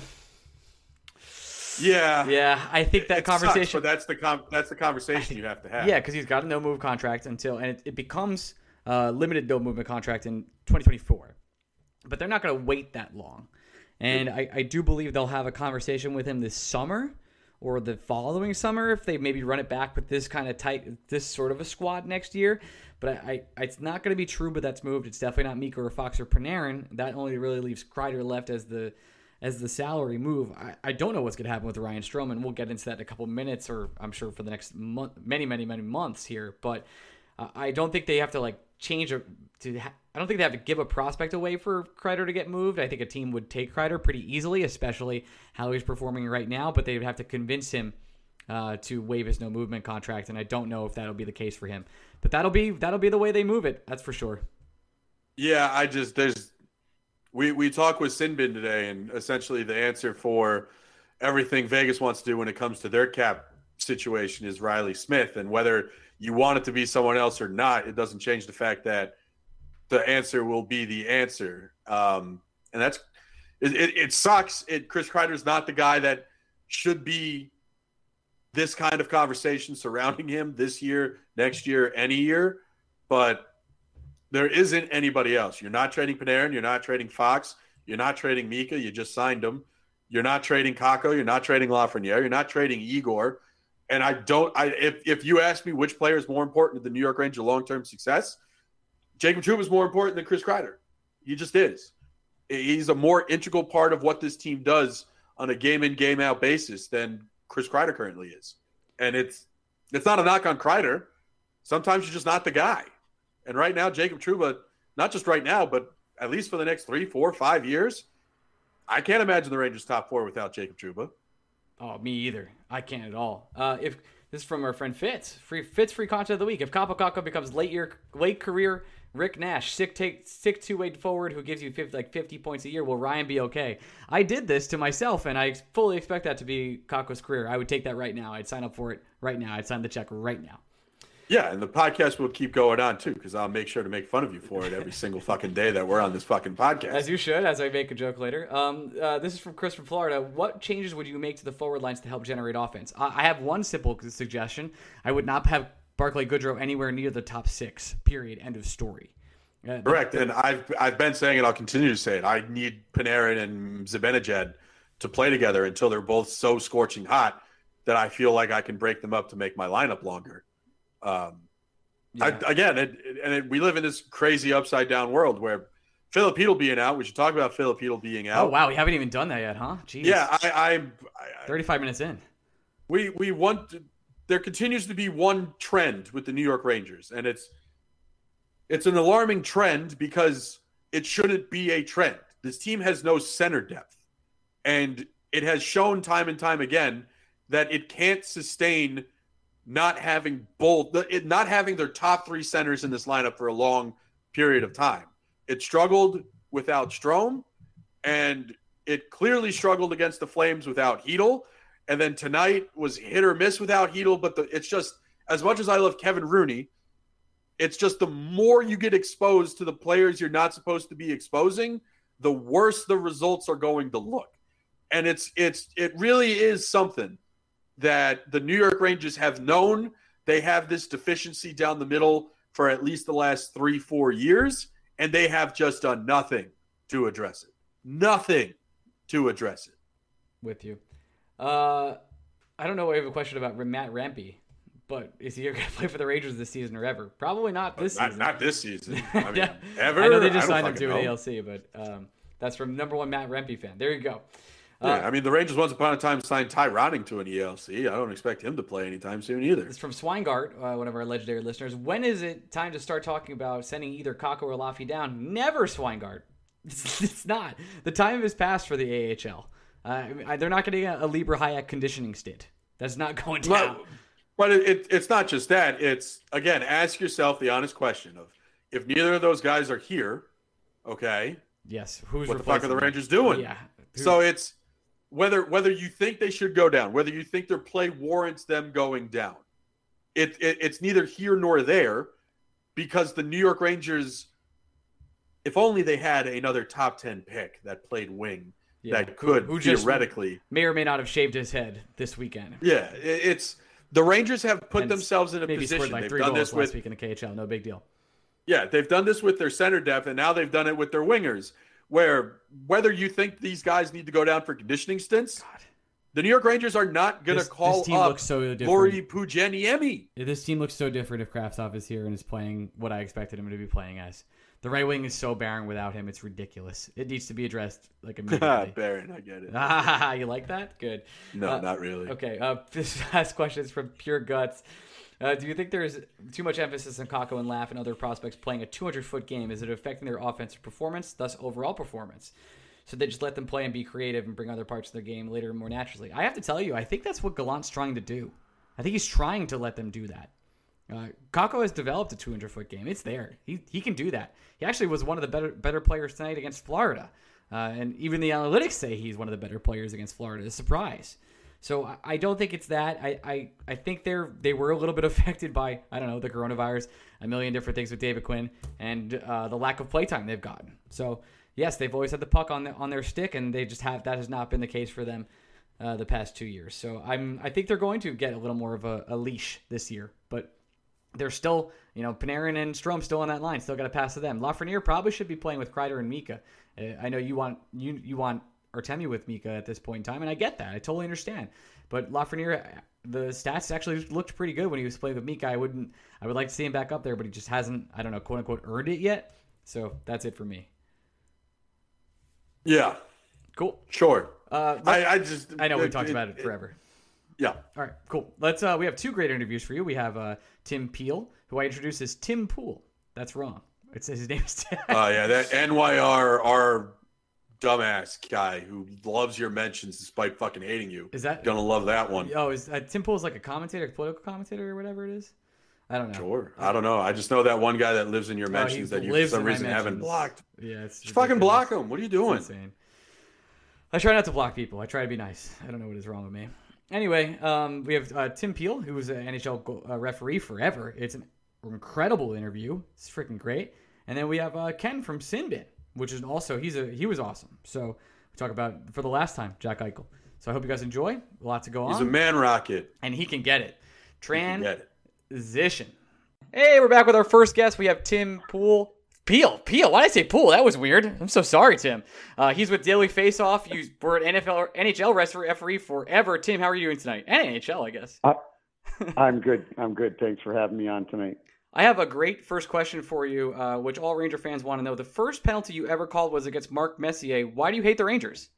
Yeah. I think that conversation. Sucks, but that's the conversation you have to have. Yeah, because he's got a no move contract and it becomes limited no movement contract in 2024. But they're not going to wait that long. And I do believe they'll have a conversation with him this summer or the following summer if they maybe run it back with this kind of this sort of a squad next year. But it's not going to be true, but that's moved. It's definitely not Mika or Fox or Panarin. That only really leaves Kreider left as the salary move. I don't know what's going to happen with Ryan Stroman. We'll get into that in a couple minutes, or I'm sure for the next month, many months here. But I don't think they have to change I don't think they have to give a prospect away for Kreider to get moved. I think a team would take Kreider pretty easily, especially how he's performing right now. But they would have to convince him to waive his no movement contract, and I don't know if that'll be the case for him. But that'll be the way they move it. That's for sure. Yeah, we talked with Sinbin today, and essentially the answer for everything Vegas wants to do when it comes to their cap situation is Riley Smith, and whether you want it to be someone else or not, it doesn't change the fact that the answer will be the answer. And that's it sucks. Chris Kreider's not the guy that should be this kind of conversation surrounding him this year, next year, any year, but there isn't anybody else. You're not trading Panarin. You're not trading Fox. You're not trading Mika. You just signed him. You're not trading Kakko. You're not trading Lafreniere. You're not trading Igor. And if you ask me which player is more important to the New York Rangers long-term success, Jacob Trouba is more important than Chris Kreider. He just is. He's a more integral part of what this team does on a game-in, game-out basis than Chris Kreider currently is. And it's not a knock on Kreider. Sometimes you're just not the guy. And right now, Jacob Trouba, not just right now, but at least for the next 3, 4, 5 years, I can't imagine the Rangers top 4 without Jacob Trouba. Oh, me either. I can't at all. If this is from our friend Fitz, free content of the week. If Kaapo Kakko becomes late career Rick Nash, sick two-way forward who gives you 50 points a year, will Ryan be okay? I did this to myself, and I fully expect that to be Kakko's career. I would take that right now. I'd sign up for it right now. I'd sign the check right now. Yeah, and the podcast will keep going on, too, because I'll make sure to make fun of you for it every single fucking day that we're on this fucking podcast. As you should, as I make a joke later. This is from Chris from Florida. What changes would you make to the forward lines to help generate offense? I have one simple suggestion. I would not have Barclay Goodrow anywhere near the top 6, period, end of story. Correct, and I've been saying it, I'll continue to say it. I need Panarin and Zibanejad to play together until they're both so scorching hot that I feel like I can break them up to make my lineup longer. We live in this crazy upside down world where Philip Hedl being out. We should talk about Philip Hedl being out. Oh wow, we haven't even done that yet, huh? Jeez. Yeah, I'm 35 minutes in. We want. There continues to be one trend with the New York Rangers, and it's an alarming trend because it shouldn't be a trend. This team has no center depth, and it has shown time and time again that it can't sustain not having their top 3 centers in this lineup for a long period of time. It struggled without Strome, and it clearly struggled against the Flames without Hedl. And then tonight was hit or miss without Hedl. But it's just, as much as I love Kevin Rooney, it's just the more you get exposed to the players you're not supposed to be exposing, the worse the results are going to look. And it really is something that the New York Rangers have known. They have this deficiency down the middle for at least the last 3-4 years, and they have just done nothing to address it. Nothing to address it. With you. I don't know. I have a question about Matt Rampy, but is he going to play for the Rangers this season or ever? Probably not this season. Not this season. I mean, yeah. Ever? I know they just signed him to an ALC, but that's from number 1 Matt Rampy fan. There you go. Yeah, I mean, the Rangers once upon a time signed Ty Ronning to an ELC. I don't expect him to play anytime soon either. It's from Swingart, one of our legendary listeners. When is it time to start talking about sending either Kakko or Laffy down? Never, Swingart. It's not. The time has passed for the AHL. They're not getting a Libra Hayek conditioning stint. That's not going down. But it's not just that. It's, again, ask yourself the honest question of, if neither of those guys are here, okay, yes, what the fuck are the Rangers doing? Yeah. So it's whether you think they should go down, whether you think their play warrants them going down, it's neither here nor there, because the New York Rangers, if only they had another top 10 pick that played wing, that could who theoretically may or may not have shaved his head this weekend. Yeah, it's the Rangers have put themselves in a position. Like they've 3 done goals this with last week in the KHL. No big deal. Yeah, they've done this with their center depth, and now they've done it with their wingers. Where whether you think these guys need to go down for conditioning stints, the New York Rangers are not going to call up Lori Pujaniemi. This team looks so different if Kravtsov is here and is playing what I expected him to be playing as. The right wing is so barren without him. It's ridiculous. It needs to be addressed like immediately. Barren, I get it. You like that? Good. No, not really. Okay. This last question is from Pure Guts. Do you think there's too much emphasis on Kakko and Laff and other prospects playing a 200-foot game? Is it affecting their offensive performance, thus overall performance? so they just let them play and be creative and bring other parts of their game later more naturally. I have to tell you, I think that's what Gallant's trying to do. I think he's trying to let them do that. Kakko has developed a 200-foot game. It's there. He can do that. He actually was one of the better players tonight against Florida. And even the analytics say he's one of the better players against Florida. It's a surprise. So I don't think it's that. I think they were a little bit affected by, I don't know, the coronavirus, a million different things with David Quinn, and the lack of playtime they've gotten. So yes, they've always had the puck on their stick, and they just have that has not been the case for them the past 2 years. So I think they're going to get a little more of a leash this year, but they're still, Panarin and Strome still on that line, still got to pass to them. Lafreniere probably should be playing with Kreider and Mika. I know you want Artemi with Mika at this point in time, and I get that. I totally understand. But Lafreniere, the stats actually looked pretty good when he was playing with Mika. I would like to see him back up there, but he just hasn't, I don't know, quote unquote, earned it yet. So that's it for me. Yeah. Cool. Sure. I know we talked about it forever. Yeah. All right, cool. We have two great interviews for you. We have Tim Peel, who I introduced as Tim Pool. That's wrong. It says his name is Tim. Yeah, that NYR, our dumbass guy who loves your mentions despite fucking hating you. Is that gonna love that one? Oh, is Tim Pool's like a commentator, political commentator, or whatever it is? I don't know. Sure, I don't know. I just know that one guy that lives in your mentions that you for some reason haven't blocked. Yeah, it's just fucking block him. What are you doing? It's insane. I try not to block people. I try to be nice. I don't know what is wrong with me. Anyway, we have Tim Peel, who was an NHL referee forever. It's an incredible interview. It's freaking great. And then we have Ken from Sinbin, which is also he was awesome. So we talk about for the last time Jack Eichel. So I hope you guys enjoy. A lot to go on. He's a man rocket, and he can get it. Transition. Hey, we're back with our first guest. We have Tim Peel. Why did I say Pool? That was weird. I'm so sorry, Tim. He's with Daily Faceoff. You were an NHL referee forever. Tim, how are you doing tonight? And NHL, I guess. I'm good. Thanks for having me on tonight. I have a great first question for you, which all Ranger fans want to know. The first penalty you ever called was against Mark Messier. Why do you hate the Rangers?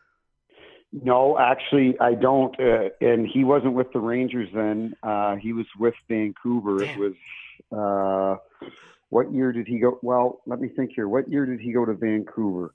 No, actually, I don't. And he wasn't with the Rangers then. He was with Vancouver. Damn. It was what year did he go? Well, let me think here. What year did he go to Vancouver?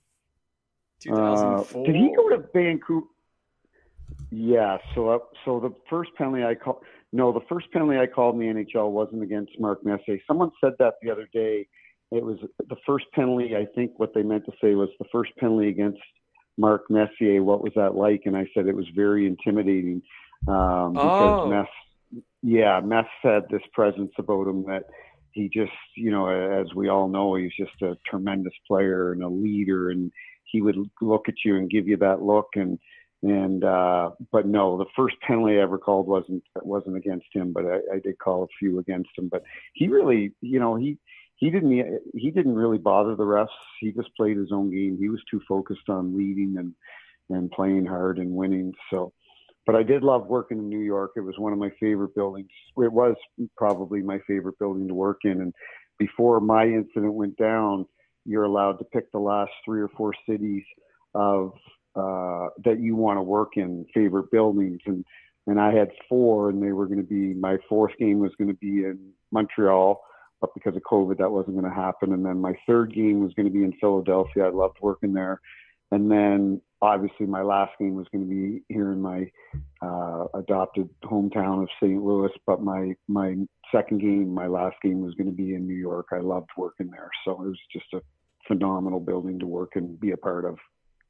2004. Did he go to Vancouver? Yeah. So the first penalty I called. No, the first penalty I called in the NHL wasn't against Mark Messier. Someone said that the other day. It was the first penalty. I think what they meant to say was the first penalty against Mark Messier. What was that like? And I said it was very intimidating because Mess had this presence about him that he just, as we all know, he's just a tremendous player and a leader, and he would look at you and give you that look but no, the first penalty I ever called wasn't against him, but I did call a few against him. But he really, he didn't really bother the refs. He just played his own game. He was too focused on leading and playing hard and winning. So, but I did love working in New York. It was one of my favorite buildings. It was probably my favorite building to work in. And before my incident went down, you're allowed to pick the last 3 or 4 cities of that you want to work in, favorite buildings, and I had 4, and they were going to be, my 4th game was going to be in Montreal, but because of COVID that wasn't going to happen, and then my 3rd game was going to be in Philadelphia. I loved working there, and then obviously my last game was going to be here in my adopted hometown of St. Louis, but my second game, my last game, was going to be in New York. I loved working there, so it was just a phenomenal building to work and be a part of.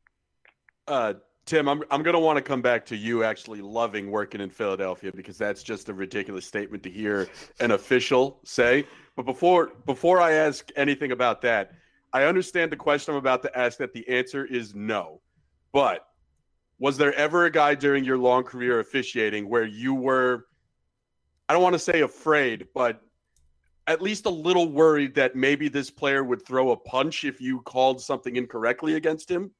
Tim, I'm going to want to come back to you actually loving working in Philadelphia, because that's just a ridiculous statement to hear an official say. But before I ask anything about that, I understand the question I'm about to ask, that the answer is no. But was there ever a guy during your long career officiating where you were, I don't want to say afraid, but at least a little worried that maybe this player would throw a punch if you called something incorrectly against him?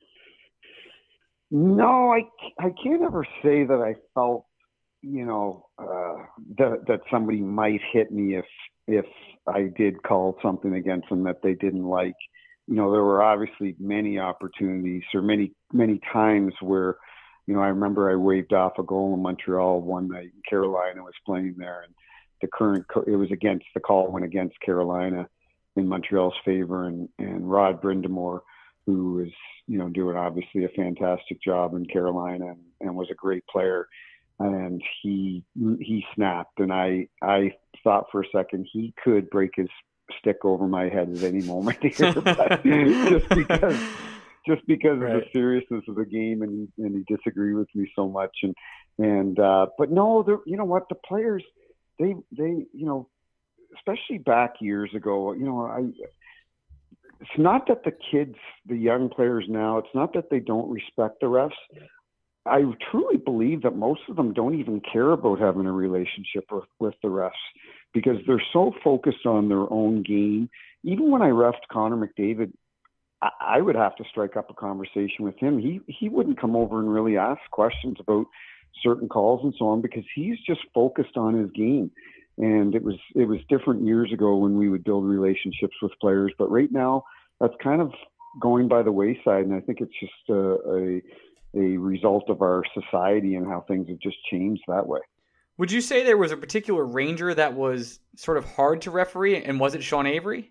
No, I can't ever say that I felt, that somebody might hit me if I did call something against them that they didn't like. There were obviously many opportunities, or many times where, I remember I waved off a goal in Montreal one night. Carolina was playing there, and it was the call went against Carolina in Montreal's favor, and Rod Brindamore who is, doing obviously a fantastic job in Carolina and was a great player. And he snapped, and I thought for a second he could break his stick over my head at any moment here, but just because right. of the seriousness of the game, and he disagreed with me so much, but no, you know what, the players, they especially back years ago, it's not that the kids, the young players now, it's not that they don't respect the refs. I truly believe that most of them don't even care about having a relationship with the refs, because they're so focused on their own game. Even when I refed Connor McDavid, I would have to strike up a conversation with him. He wouldn't come over and really ask questions about certain calls and so on, because he's just focused on his game. And it was different years ago when we would build relationships with players, but right now that's kind of going by the wayside. And I think it's just a result of our society and how things have just changed that way. Would you say there was a particular Ranger that was sort of hard to referee, and was it Sean Avery?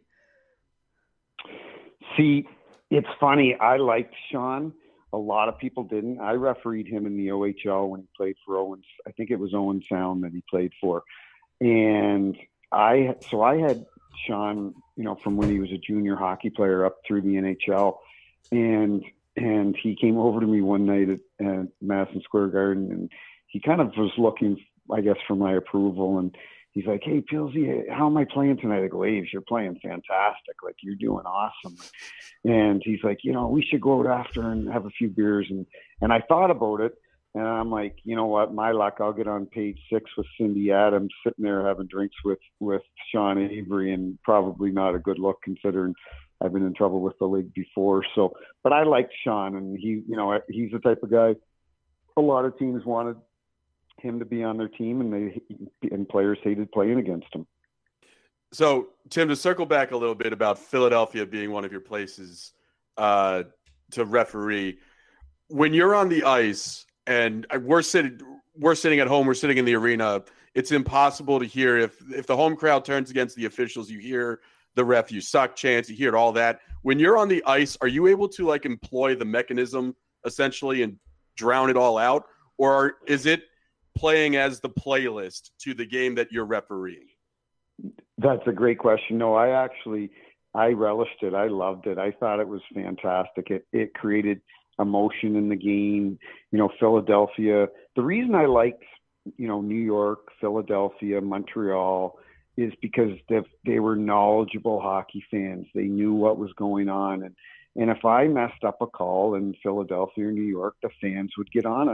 See, it's funny. I liked Sean. A lot of people didn't. I refereed him in the OHL when he played for Owens. I think it was Owen Sound that he played for. And I had Sean, from when he was a junior hockey player up through the NHL. And he came over to me one night at Madison Square Garden, and he kind of was looking, I guess, for my approval. And he's like, "Hey, Pilsy, how am I playing tonight?" I go, "Aves, you're playing fantastic. Like, you're doing awesome." And he's like, "We should go out after and have a few beers." And I thought about it, and I'm like, you know what, my luck, I'll get on page 6 with Cindy Adams, sitting there having drinks with Sean Avery, and probably not a good look considering I've been in trouble with the league before. So, but I liked Sean, and he's the type of guy a lot of teams wanted him to be on their team, and players hated playing against him. So, Tim, to circle back a little bit about Philadelphia being one of your places to referee, when you're on the ice and we're sitting at home, we're sitting in the arena, it's impossible to hear if the home crowd turns against the officials. You hear the ref, you suck chants, you hear all that. When you're on the ice, are you able to employ the mechanism essentially and drown it all out? Or is it playing as the playlist to the game that you're refereeing? That's a great question. No, I relished it. I loved it. I thought it was fantastic. It created emotion in the game. Philadelphia, the reason I liked, New York, Philadelphia, Montreal, is because they were knowledgeable hockey fans. They knew what was going on. And if I messed up a call in Philadelphia or New York, the fans would get on us.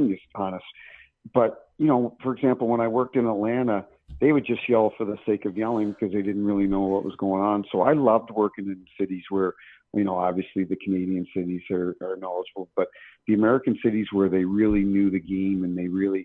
But, for example, when I worked in Atlanta, they would just yell for the sake of yelling because they didn't really know what was going on. So I loved working in cities where, obviously the Canadian cities are knowledgeable, but the American cities where they really knew the game, and they really,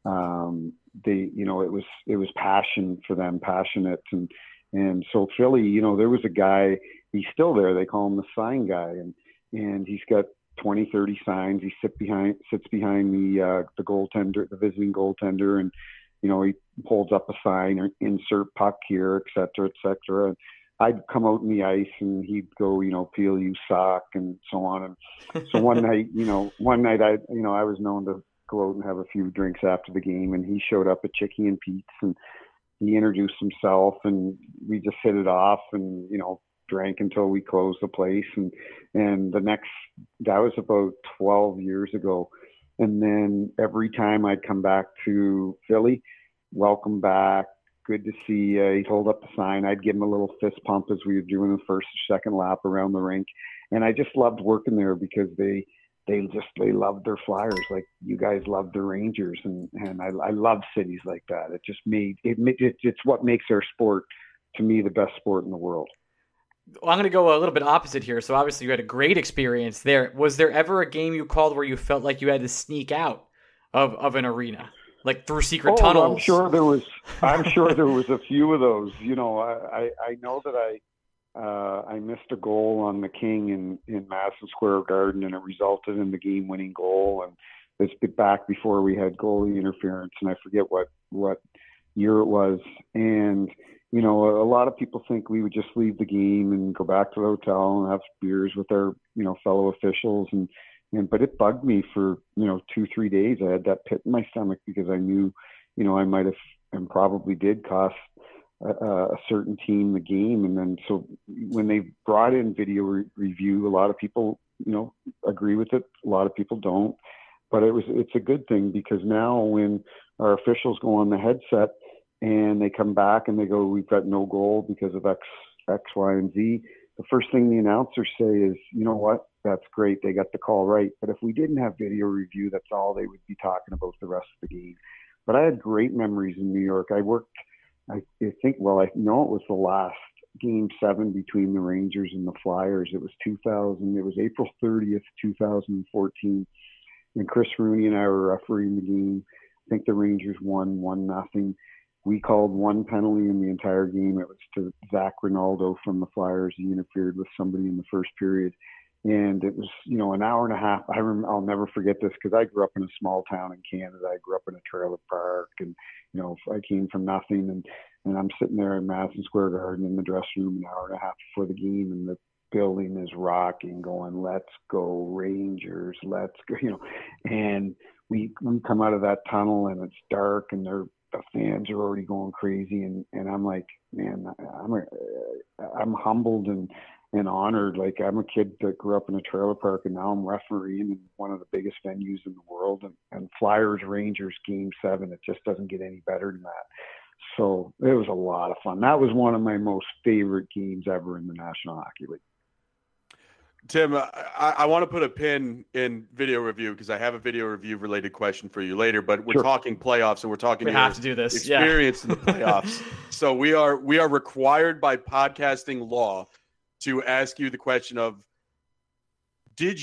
it was passion for them, passionate. And so Philly, there was a guy, he's still there. They call him the sign guy, and he's got 20, 30 signs. He sits behind the goaltender, the visiting goaltender, and he holds up a sign or insert puck here, et cetera, et cetera. And I'd come out in the ice, and he'd go, Peel, you suck, and so on. And so one night I was known to go out and have a few drinks after the game, and he showed up at Chicky and Pete's, and he introduced himself, and we just hit it off, and drank until we closed the place. And that was about 12 years ago. And then every time I'd come back to Philly, welcome back, good to see you. He'd hold up the sign. I'd give him a little fist pump as we were doing the first or second lap around the rink. And I just loved working there because they loved their Flyers like you guys love the Rangers. And I love cities like that. It just it's what makes our sport, to me, the best sport in the world. Well, I'm going to go a little bit opposite here. So obviously you had a great experience there. Was there ever a game you called where you felt like you had to sneak out of an arena, like through secret tunnels? I'm sure there was a few of those. I know that I missed a goal on the King in Madison Square Garden, and it resulted in the game-winning goal. And it's back before we had goalie interference, and I forget what year it was. And a lot of people think we would just leave the game and go back to the hotel and have beers with our, fellow officials. But it bugged me for, 2-3 days. I had that pit in my stomach because I knew, I might have and probably did cost a certain team the game. And then, so when they brought in video review, a lot of people, agree with it. A lot of people don't, but it's a good thing, because now when our officials go on the headset and they come back and they go, we've got no goal because of X, Y, and Z, the first thing the announcers say is, you know what, that's great, they got the call right. But if we didn't have video review, that's all they would be talking about the rest of the game. But I had great memories in New York. I worked, I know it was the last Game 7 between the Rangers and the Flyers. It was April 30th, 2014. And Chris Rooney and I were refereeing the game. I think the Rangers won 1-0. We called one penalty in the entire game. It was to Zach Rinaldo from the Flyers. He interfered with somebody in the first period. And it was, an hour and a half. I'll never forget this, because I grew up in a small town in Canada. I grew up in a trailer park, and, I came from nothing. And I'm sitting there in Madison Square Garden in the dressing room an hour and a half before the game, and the building is rocking, going, let's go Rangers, let's go, And we come out of that tunnel and it's dark, and the fans are already going crazy. And I'm like, man, I'm humbled and honored. Like, I'm a kid that grew up in a trailer park, and now I'm refereeing in one of the biggest venues in the world, and Flyers Rangers Game 7. It just doesn't get any better than that. So it was a lot of fun. That was one of my most favorite games ever in the National Hockey League. Tim, I want to put a pin in video review, because I have a video review related question for you later, but we're talking playoffs, and we're talking have to do this. Experience in the playoffs. So we are required by podcasting law to ask you the question of, do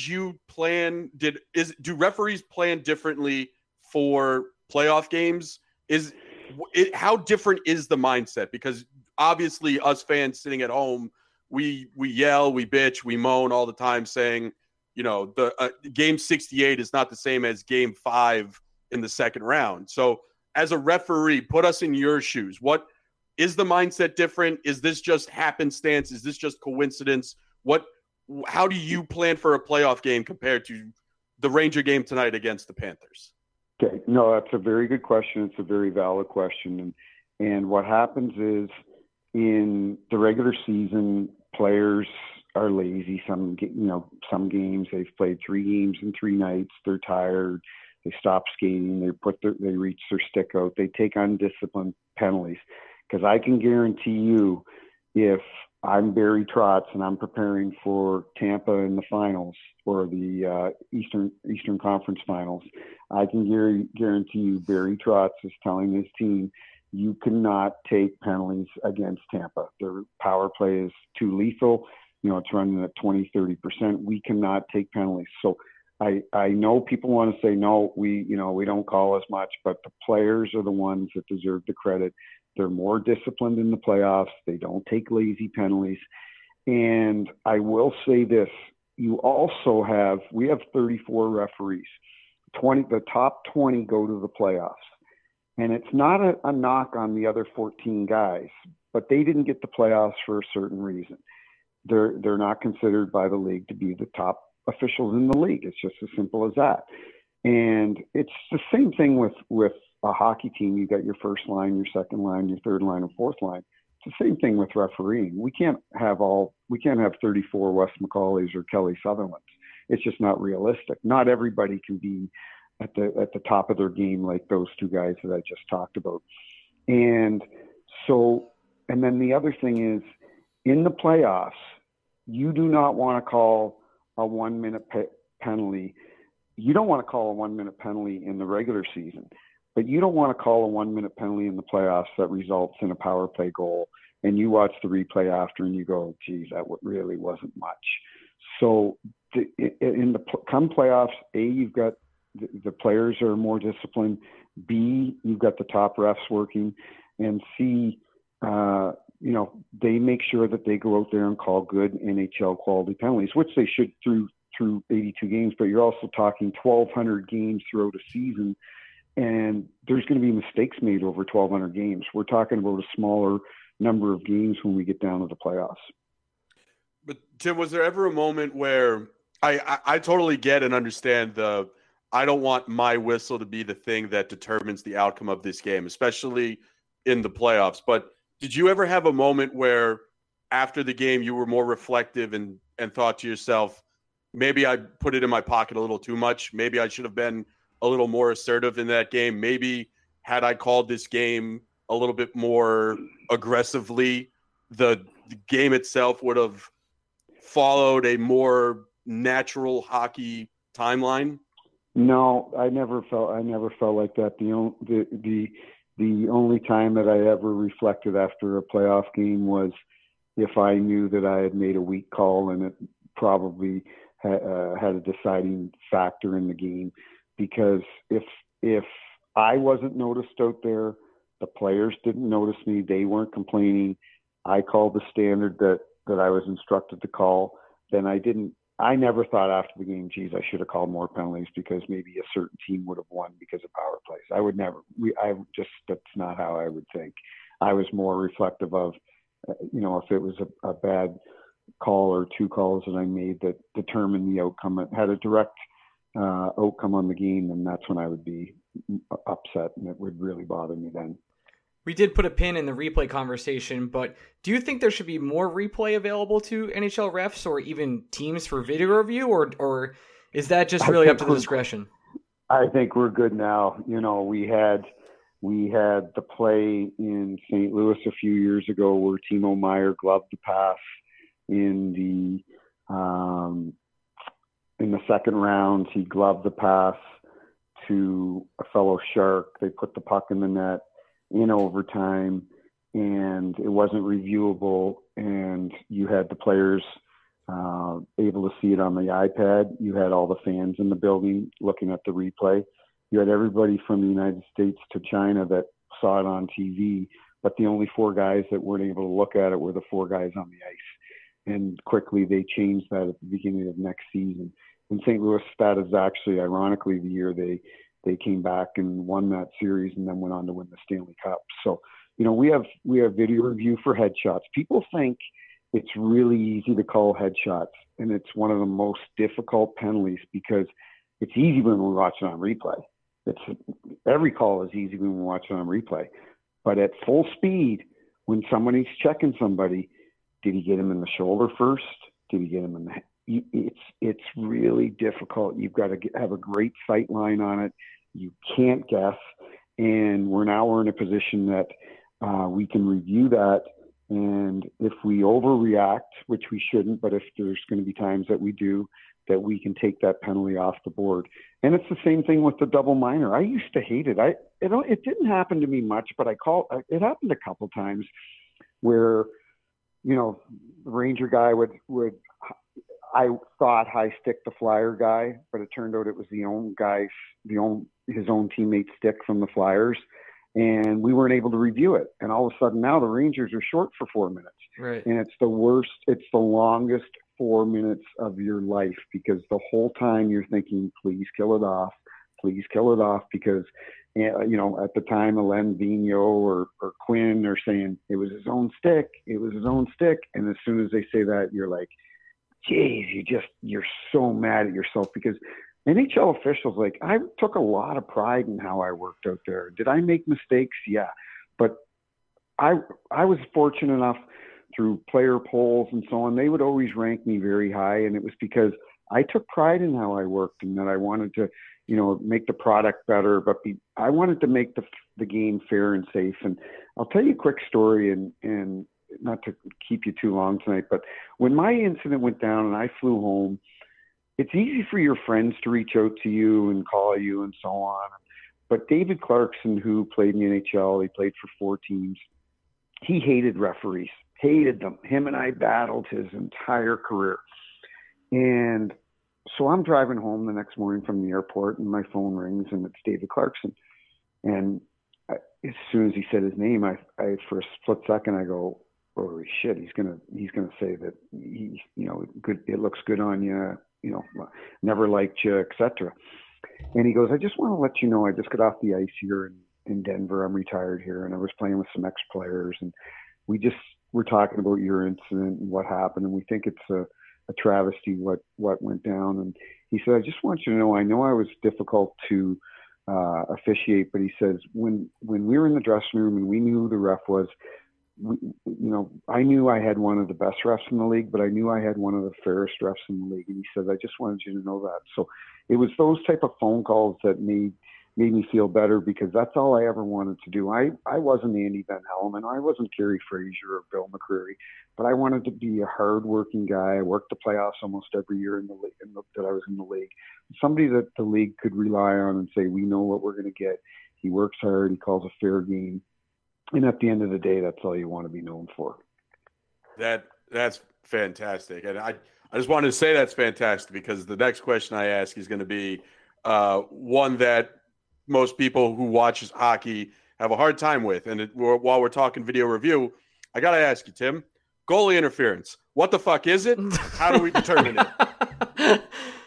referees plan differently for playoff games? How different is the mindset? Because obviously us fans sitting at home, we yell, we bitch, we moan all the time, saying, the game 68 is not the same as game 5 in the second round. So as a referee, put us in your shoes. What is the mindset different? Is this just happenstance? Is this just coincidence? How do you plan for a playoff game compared to the Ranger game tonight against the Panthers? Okay. No, that's a very good question. It's a very valid question. And what happens is, in the regular season, players are lazy. Some games they've played 3 games in 3 nights. They're tired. They stop skating. They reach their stick out. They take undisciplined penalties. Because I can guarantee you, if I'm Barry Trotz and I'm preparing for Tampa in the finals, or the Eastern Conference Finals, I can guarantee you Barry Trotz is telling his team, you cannot take penalties against Tampa. Their power play is too lethal. It's running at 20-30%. We cannot take penalties. So I know people want to say, no, we don't call as much, but the players are the ones that deserve the credit. They're more disciplined in the playoffs. They don't take lazy penalties. And I will say this, we have 34 referees. The top 20 go to the playoffs. And it's not a knock on the other 14 guys, but they didn't get the playoffs for a certain reason. They're not considered by the league to be the top officials in the league. It's just as simple as that. And it's the same thing with a hockey team. You got your first line, your second line, your third line, and fourth line. It's the same thing with refereeing. We can't have 34 Wes McCaulays or Kelly Sutherlands. It's just not realistic. Not everybody can be at the top of their game like those 2 guys that I just talked about. And then the other thing is, in the playoffs, you do not want to call a 1-minute penalty. You don't want to call a 1-minute penalty in the regular season, but you don't want to call a 1-minute penalty in the playoffs that results in a power play goal. And you watch the replay after and you go, geez, that really wasn't much. So come playoffs, A, you've got the players are more disciplined. B, you've got the top refs working. And C, they make sure that they go out there and call good NHL quality penalties, which they should through 82 games. But you're also talking 1,200 games throughout a season, and there's going to be mistakes made over 1,200 games. We're talking about a smaller number of games when we get down to the playoffs. But Tim, was there ever a moment where I totally get and understand I don't want my whistle to be the thing that determines the outcome of this game, especially in the playoffs. But did you ever have a moment where after the game you were more reflective and thought to yourself, maybe I put it in my pocket a little too much. Maybe I should have been a little more assertive in that game. Maybe had I called this game a little bit more aggressively, the game itself would have followed a more natural hockey timeline? No, I never felt like that. The only time that I ever reflected after a playoff game was if I knew that I had made a weak call and it probably had a deciding factor in the game. Because if I wasn't noticed out there, the players didn't notice me, they weren't complaining, I called the standard that I was instructed to call, then I never thought after the game, geez, I should have called more penalties because maybe a certain team would have won because of power plays. I would never. That's not how I would think. I was more reflective of, if it was a bad call or two calls that I made that determined the outcome, it had a direct outcome on the game, then that's when I would be upset and it would really bother me then. We did put a pin in the replay conversation, but do you think there should be more replay available to NHL refs or even teams for video review, or is that just really up to the discretion? I think we're good now. We had the play in St. Louis a few years ago where Timo Meier gloved the pass in the second round. He gloved the pass to a fellow Shark. They put the puck in the net in overtime, and it wasn't reviewable, and you had the players able to see it on the iPad. You had all the fans in the building looking at the replay. You had everybody from the United States to China that saw it on TV, but the only four guys that weren't able to look at it were the four guys on the ice. And quickly they changed that at the beginning of next season. In St. Louis, that is actually, ironically, the year they came back and won that series and then went on to win the Stanley Cup. So, we have video review for headshots. People think it's really easy to call headshots, and it's one of the most difficult penalties because it's easy when we watch it on replay. Every call is easy when we watch it on replay. But at full speed, when somebody's checking somebody, did he get him in the shoulder first? Did he get him in the head? It's really difficult. You've got to have a great sight line on it. You can't guess. And we're in a position that we can review that. And if we overreact, which we shouldn't, but if there's going to be times that we do, that we can take that penalty off the board. And it's the same thing with the double minor. I used to hate it. It didn't happen to me much, but it happened a couple times where, the Ranger guy would I thought high stick the Flyer guy, but it turned out it was his own teammate's stick from the Flyers, and we weren't able to review it. And all of a sudden now the Rangers are short for 4 minutes. Right. And it's the worst. It's the longest 4 minutes of your life because the whole time you're thinking, please kill it off, because at the time, Alain Vigneault or Quinn are saying it was his own stick. And as soon as they say that, you're like, geez, you're so mad at yourself because NHL officials, I took a lot of pride in how I worked out there. Did I make mistakes? Yeah. But I was fortunate enough through player polls and so on, they would always rank me very high. And it was because I took pride in how I worked and that I wanted to, make the product better, but I wanted to make the game fair and safe. And I'll tell you a quick story and not to keep you too long tonight, but when my incident went down and I flew home, it's easy for your friends to reach out to you and call you and so on. But David Clarkson, who played in the NHL, he played for 4 teams. He hated referees, hated them. Him and I battled his entire career. And so I'm driving home the next morning from the airport and my phone rings and it's David Clarkson. And as soon as he said his name, I for a split second, I go, holy shit, he's gonna say that good. It looks good on you, never liked you, etc. And he goes, I just want to let you know, I just got off the ice here in Denver. I'm retired here, and I was playing with some ex-players, and we're talking about your incident and what happened, and we think it's a travesty what went down. And he said, I just want you to know, I know I was difficult to officiate, but he says, when we were in the dressing room and we knew who the ref was, I knew I had one of the best refs in the league, but I knew I had one of the fairest refs in the league. And he says, I just wanted you to know that. So it was those type of phone calls that made me feel better, because that's all I ever wanted to do. I wasn't Andy Van Hellemond. I wasn't Kerry Fraser or Bill McCreary, but I wanted to be a hard-working guy. I worked the playoffs almost every year in the league, that I was in the league. Somebody that the league could rely on and say, we know what we're going to get. He works hard. He calls a fair game. And at the end of the day, that's all you want to be known for. That's fantastic. And I just wanted to say that's fantastic, because the next question I ask is going to be one that most people who watch hockey have a hard time with. And while we're talking video review, I got to ask you, Tim, goalie interference. What the fuck is it? How do we determine it?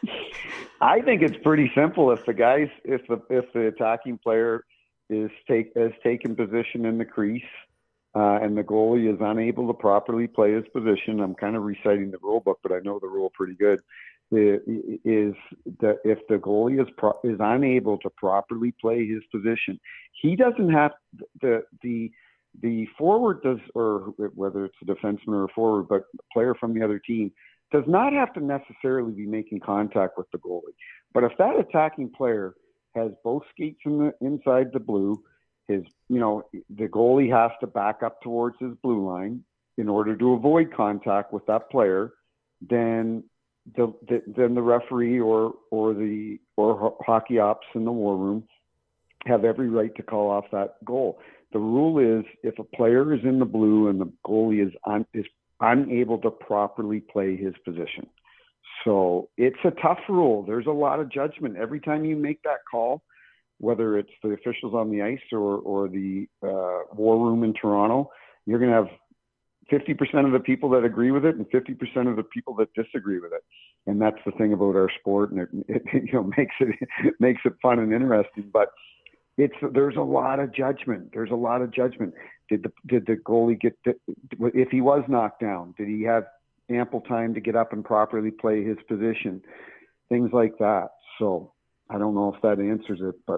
I think it's pretty simple. If the attacking player has taken position in the crease and the goalie is unable to properly play his position, I'm kind of reciting the rule book, but I know the rule pretty good. Is that if the goalie is unable to properly play his position, he doesn't have the forward does, or whether it's a defenseman or a forward, but a player from the other team does not have to necessarily be making contact with the goalie. But if that attacking player has both skates inside the blue, the goalie has to back up towards his blue line in order to avoid contact with that player, then the referee or hockey ops in the war room have every right to call off that goal. The rule is, if a player is in the blue and the goalie is unable to properly play his position. So it's a tough rule. There's a lot of judgment every time you make that call, whether it's the officials on the ice or the war room in Toronto. You're going to have 50% of the people that agree with it and 50% of the people that disagree with it. And that's the thing about our sport, and it makes it fun and interesting. But there's a lot of judgment. There's a lot of judgment. Did the goalie if he was knocked down, did he have ample time to get up and properly play his position? Things like that. So I don't know if that answers it, but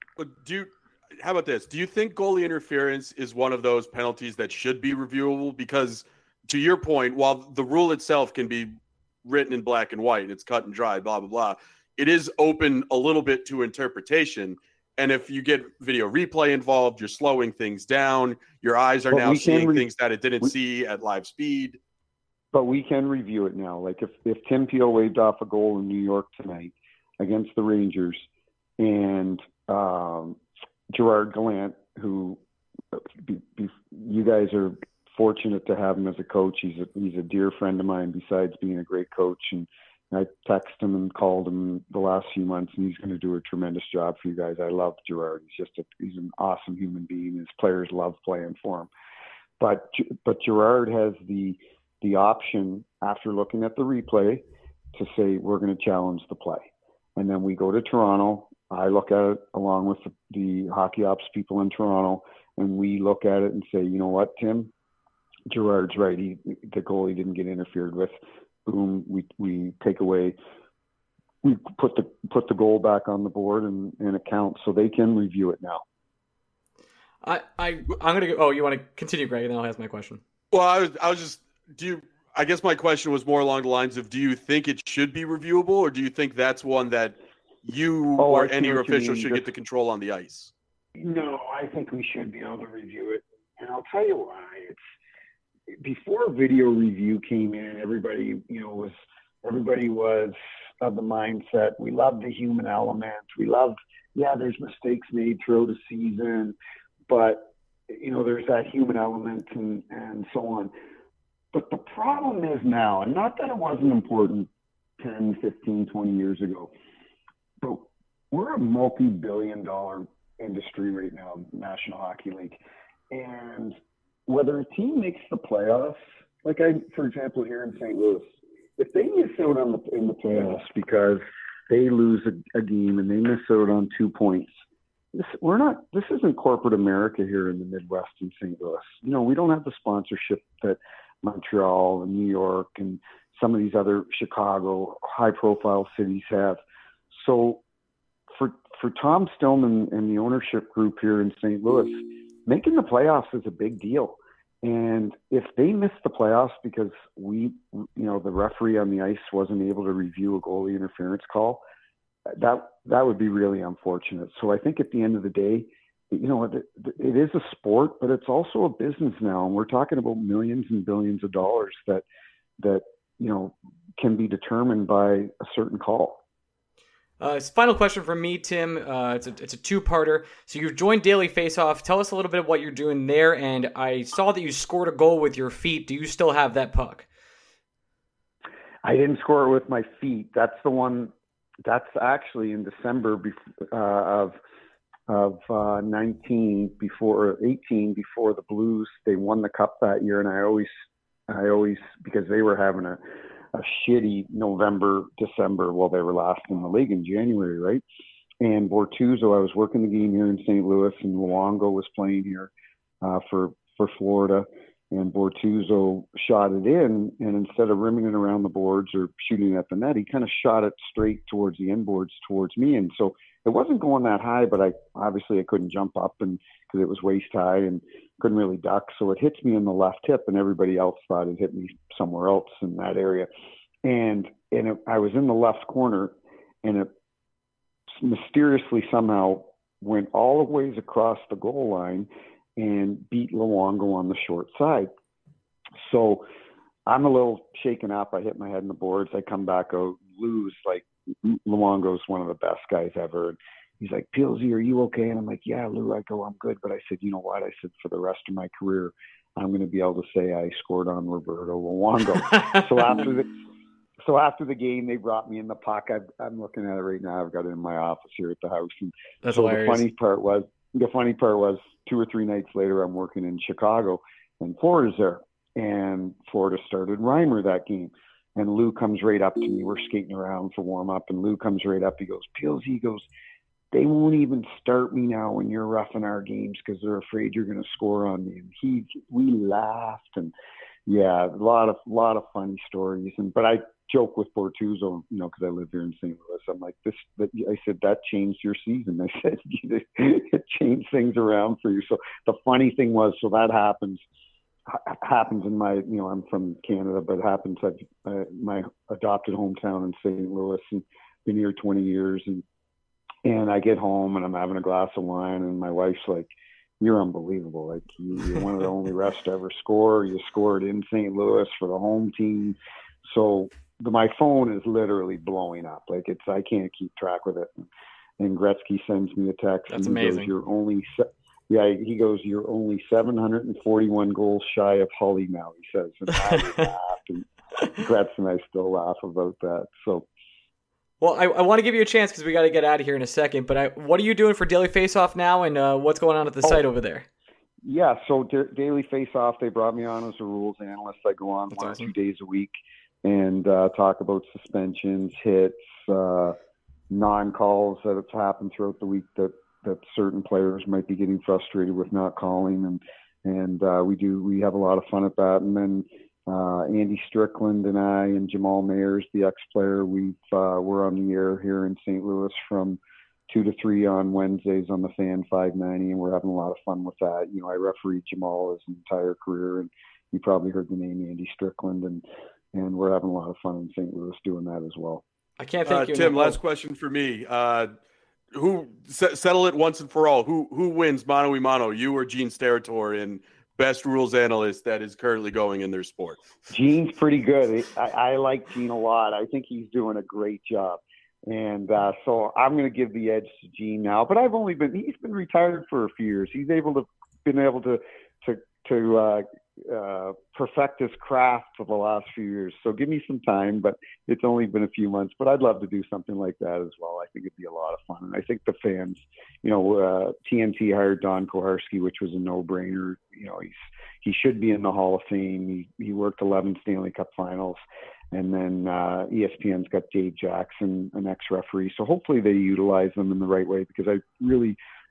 how about this? Do you think goalie interference is one of those penalties that should be reviewable? Because to your point, while the rule itself can be written in black and white, it's cut and dry, blah, blah, blah, it is open a little bit to interpretation. And if you get video replay involved, you're slowing things down. Your eyes are now seeing things that it didn't see at live speed. But we can review it now. Like if Tim Peel waved off a goal in New York tonight against the Rangers, and Gerard Gallant, who you guys are fortunate to have him as a coach. He's a dear friend of mine, besides being a great coach. And I texted him and called him the last few months, and he's going to do a tremendous job for you guys. I love Gerard. He's an awesome human being. His players love playing for him. But Gerard has the option, after looking at the replay, to say, we're going to challenge the play. And then we go to Toronto. I look at it along with the hockey ops people in Toronto, and we look at it and say, you know what, Tim? Gerard's right. The goalie didn't get interfered with. Boom, we take away. We put the goal back on the board and it counts, so they can review it now. I'm gonna go. Oh, you want to continue, Greg, and then I'll ask my question. Well, I was just. I guess my question was more along the lines of, do you think it should be reviewable, or do you think that's one that you or any official should get the control on the ice? No, I think we should be able to review it, and I'll tell you why. It's before video review came in, everybody was of the mindset, we love the human element. We love, there's mistakes made throughout a season, but there's that human element and so on. But the problem is now, and not that it wasn't important 10, 15, 20 years ago, but we're a multi-billion-dollar industry right now, National Hockey League. And whether a team makes the playoffs, like for example, here in St. Louis, if they miss out in the playoffs because they lose a game and they miss out on 2 points, This isn't corporate America here in the Midwest in St. Louis. We don't have the sponsorship that Montreal and New York and some of these other Chicago high-profile cities have. So for Tom Stillman and the ownership group here in St. Louis, making the playoffs is a big deal. And if they miss the playoffs because the referee on the ice wasn't able to review a goalie interference call, that would be really unfortunate. So I think at the end of the day, it is a sport, but it's also a business now. And we're talking about millions and billions of dollars that can be determined by a certain call. Final question from me, Tim. It's a two-parter. So you've joined Daily Faceoff. Tell us a little bit of what you're doing there. And I saw that you scored a goal with your feet. Do you still have that puck? I didn't score it with my feet. That's the one. That's actually in December of 19 before 18 before the Blues. They won the cup that year, and I always because they were having a shitty November, December. Well, they were last in the league in January, right? And Bortuzzo, I was working the game here in St. Louis, and Luongo was playing here for Florida. And Bortuzzo shot it in, and instead of rimming it around the boards or shooting it at the net, he kind of shot it straight towards the end boards towards me. And so it wasn't going that high, but I couldn't jump up and because it was waist high and couldn't really duck. So it hits me in the left hip, and everybody else thought it hit me somewhere else in that area. And I was in the left corner, and it mysteriously somehow went all the ways across the goal line and beat Luongo on the short side. So I'm a little shaken up. I hit my head in the boards. I come back out, lose. Like, Luongo's one of the best guys ever. And he's like, Pilsy, are you okay? And I'm like, yeah, Lou. I go, I'm good. But I said, you know what? I said, for the rest of my career, I'm going to be able to say I scored on Roberto Luongo. So after the game, they brought me in the puck. I'm looking at it right now. I've got it in my office here at the house. And that's so hilarious. The funny part was 2 or 3 nights later, I'm working in Chicago, and Florida's there. And Florida started Reimer that game. And Lou comes right up to me. We're skating around for warm-up, and Lou comes right up. He goes, Pills, he goes, they won't even start me now when you're roughing our games because they're afraid you're going to score on me. And we laughed, and yeah, a lot of funny stories. But I joke with Bortuzzo, because I live here in St. Louis. I'm like, I said, that changed your season. I said, it changed things around for you. So the funny thing was, so that happens in my, I'm from Canada, but happens at my adopted hometown in St. Louis, and been here 20 years. And I get home and I'm having a glass of wine, and my wife's like, you're unbelievable. Like, you're one of the only refs to ever score. You scored in St. Louis for the home team. So my phone is literally blowing up. Like, I can't keep track with it. And Gretzky sends me a text. That's and amazing. He goes, you're only 741 goals shy of Hully now, he says. And I laugh, and Gretz and I still laugh about that. So, well, I want to give you a chance because we got to get out of here in a second. But what are you doing for Daily Faceoff now, and what's going on at the site over there? Yeah, so Daily Faceoff, they brought me on as a rules analyst. I go on one or 2 days a week and talk about suspensions, hits, non-calls that have happened throughout the week that certain players might be getting frustrated with not calling, and we have a lot of fun at that. And then Andy Strickland and I and Jamal Mayers, the ex-player, we're on the air here in St. Louis from 2 to 3 on Wednesdays on the Fan 590, and we're having a lot of fun with that. I refereed Jamal his entire career, and you probably heard the name Andy Strickland, and we're having a lot of fun in St. Louis doing that as well. I can't thank you. Tim, last question for me. Who settle it once and for all? Who wins mano a mano, you or Gene Steratore, in best rules analyst that is currently going in their sport? Gene's pretty good. I like Gene a lot. I think he's doing a great job. And so I'm going to give the edge to Gene now. But he's been retired for a few years. He's been able to perfect his craft for the last few years. So give me some time, but it's only been a few months. But I'd love to do something like that as well. I think it'd be a lot of fun. And I think the fans, TNT hired Don Koharski, which was a no-brainer. He should be in the Hall of Fame. He worked 11 Stanley Cup Finals. And then ESPN's got Dave Jackson, an ex-referee. So hopefully they utilize them in the right way, because I really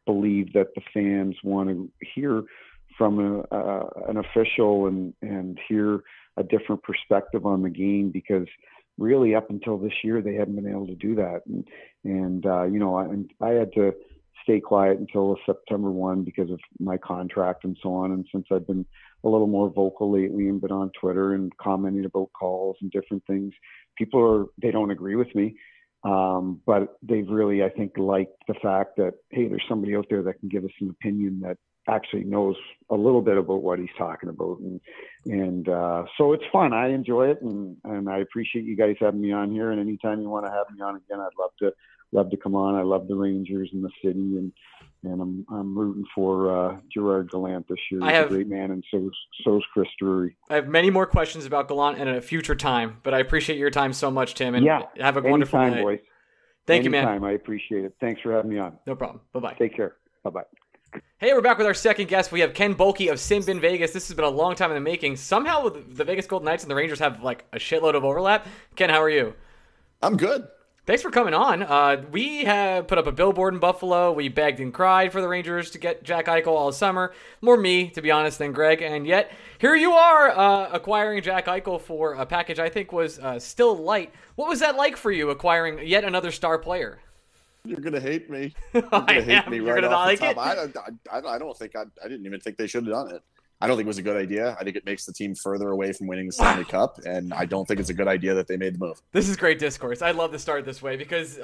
believe that the fans want to hear from an official and hear a different perspective on the game, because really up until this year they haven't been able to do that. And I had to stay quiet until September 1 because of my contract and so on. And since I've been a little more vocal lately and been on Twitter and commenting about calls and different things, they don't agree with me. But they've really, I think, liked the fact that, hey, there's somebody out there that can give us an opinion that actually knows a little bit about what he's talking about. And so it's fun. I enjoy it. And I appreciate you guys having me on here. And anytime you want to have me on again, I'd love to come on. I love the Rangers and the city, and I'm rooting for Gerard Gallant this year. He's a great man, and so's Chris Drury. I have many more questions about Gallant at a future time, but I appreciate your time so much, Tim, and have a wonderful night. Boys. Thank you, man. I appreciate it. Thanks for having me on. No problem. Bye-bye. Take care. Bye-bye. Hey, we're back with our second guest. We have Ken Boehlke of Simbin Vegas. This has been a long time in the making. Somehow the Vegas Golden Knights and the Rangers have like a shitload of overlap. Ken, how are you? I'm good. Thanks for coming on. We have put up a billboard in Buffalo. We begged and cried for the Rangers to get Jack Eichel all summer. More me, to be honest, than Greg. And yet, here you are acquiring Jack Eichel for a package I think was still light. What was that like for you, acquiring yet another star player? You're going to hate me. You're going to hate me right off the top. I don't think I didn't even think they should have done it. I don't think it was a good idea. I think it makes the team further away from winning the Stanley Cup, and I don't think it's a good idea that they made the move. This is great discourse. I love to start this way because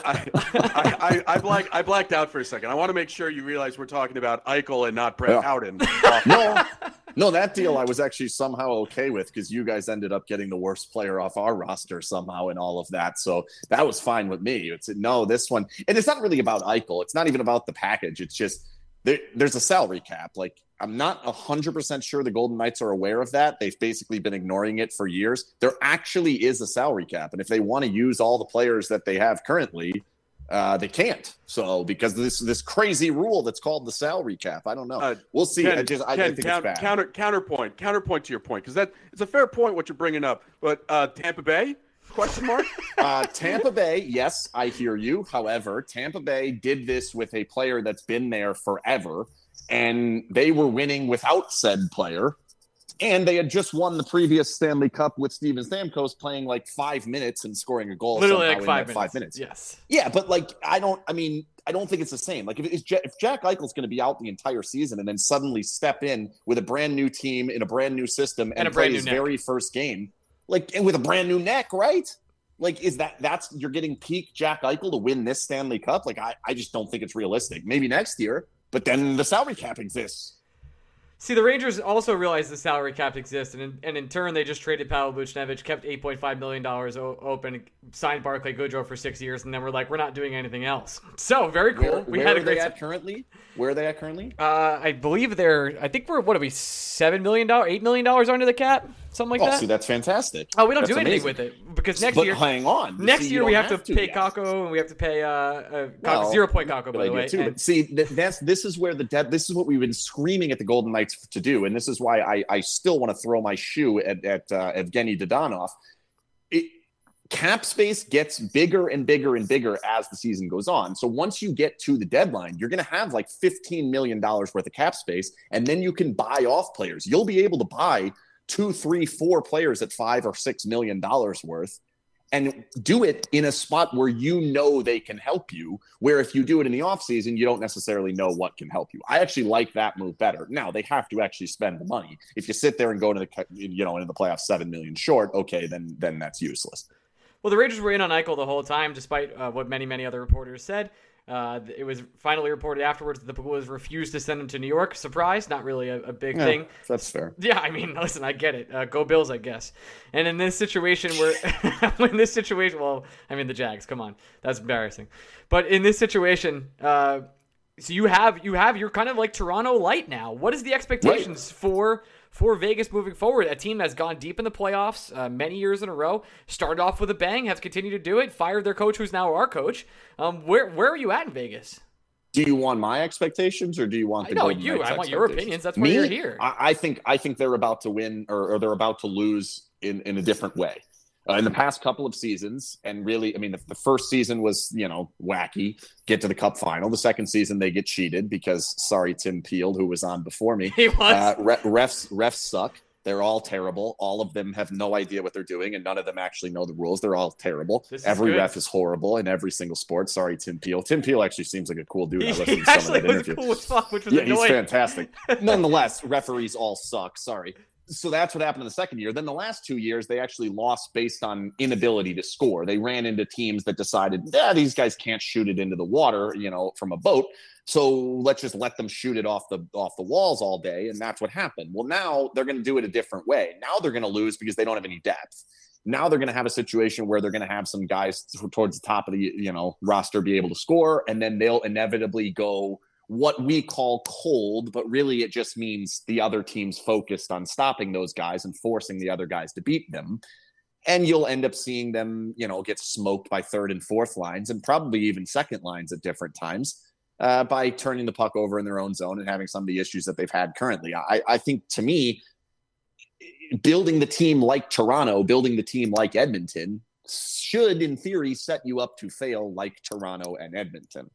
I blacked out for a second. I want to make sure you realize we're talking about Eichel and not Brett Howden. No, that deal I was actually somehow okay with because you guys ended up getting the worst player off our roster somehow and all of that. So that was fine with me. This one, and it's not really about Eichel. It's not even about the package. It's just there's a salary cap. Like, I'm not 100% sure the Golden Knights are aware of that. They've basically been ignoring it for years. There actually is a salary cap. And if they want to use all the players that they have currently, they can't. So because this crazy rule that's called the salary cap, I don't know. We'll see. Ken, I think it's bad. Counterpoint to your point, because it's a fair point what you're bringing up. But Tampa Bay? Question mark? Tampa Bay, yes, I hear you. However, Tampa Bay did this with a player that's been there forever, and they were winning without said player. And they had just won the previous Stanley Cup with Steven Stamkos playing like 5 minutes and scoring a goal. Literally like 5 minutes. Yes. Yeah, but like I don't think it's the same. Like if Jack Eichel's going to be out the entire season and then suddenly step in with a brand new team in a brand new system and play his very first game, like, and with a brand new neck, right? Like, that's you're getting peak Jack Eichel to win this Stanley Cup? Like, I just don't think it's realistic. Maybe next year, but then the salary cap exists. See, the Rangers also realized the salary cap exists, and in turn, they just traded Pavel Buchnevich, kept $8.5 million open, signed Barclay Goodrow for 6 years, and then we're like, we're not doing anything else. So, very cool. Where are they at currently? I believe I think we're, what are we, $7 million, $8 million under the cap? Something like that? See, that's fantastic. Oh, we don't do anything with it, because next year... hang on. Next year, we have to pay Kakko, and we have to pay 0-point Kakko, by the way. Too, but see, this is where this is what we've been screaming at the Golden Knights to do, and this is why I still want to throw my shoe at Evgeny Dadonov. Cap space gets bigger and bigger and bigger as the season goes on. So once you get to the deadline, you're going to have like $15 million worth of cap space, and then you can buy off players. You'll be able to buy 2, 3, 4 players at $5 or $6 million worth, and do it in a spot where you know they can help you, where if you do it in the offseason, you don't necessarily know what can help you. I actually like that move better. Now, they have to actually spend the money. If you sit there and go into the playoffs $7 million short, okay, then that's useless. Well, the Rangers were in on Eichel the whole time, despite what many, many other reporters said. It was finally reported afterwards that the Blues refused to send him to New York. Surprise, not really a big thing. That's fair. Yeah, I mean, listen, I get it. Go Bills, I guess. And in this situation where, well, I mean the Jags. Come on, that's embarrassing. But in this situation, so you're kind of like Toronto light now. What is the expectations for Vegas moving forward? A team that's gone deep in the playoffs many years in a row, started off with a bang, have continued to do it, fired their coach, who's now our coach. Where are you at in Vegas? Do you want my expectations, or do you want the Golden Knights? I want your opinions. That's why you're here. I think they're about to win, or they're about to lose in a different way. in the past couple of seasons. And really, I mean, the first season was, wacky, get to the cup final. The second season, they get cheated because, sorry, Tim Peel, who was on before me. He was. Refs suck. They're all terrible. All of them have no idea what they're doing, and none of them actually know the rules. They're all terrible. Every ref is horrible in every single sport. Sorry, Tim Peel. Tim Peel actually seems like a cool dude. I listened to some of that interview. Cool as fuck, which was annoying. He's fantastic. Nonetheless, referees all suck. Sorry. So that's what happened in the second year. Then the last 2 years, they actually lost based on inability to score. They ran into teams that decided, these guys can't shoot it into the water, from a boat. So let's just let them shoot it off the walls all day. And that's what happened. Well, now they're going to do it a different way. Now they're going to lose because they don't have any depth. Now they're going to have a situation where they're going to have some guys towards the top of the, roster be able to score. And then they'll inevitably go what we call cold, but really it just means the other team's focused on stopping those guys and forcing the other guys to beat them. And you'll end up seeing them, get smoked by third and fourth lines and probably even second lines at different times by turning the puck over in their own zone and having some of the issues that they've had currently. I think, to me, building the team like Toronto, building the team like Edmonton should, in theory, set you up to fail like Toronto and Edmonton.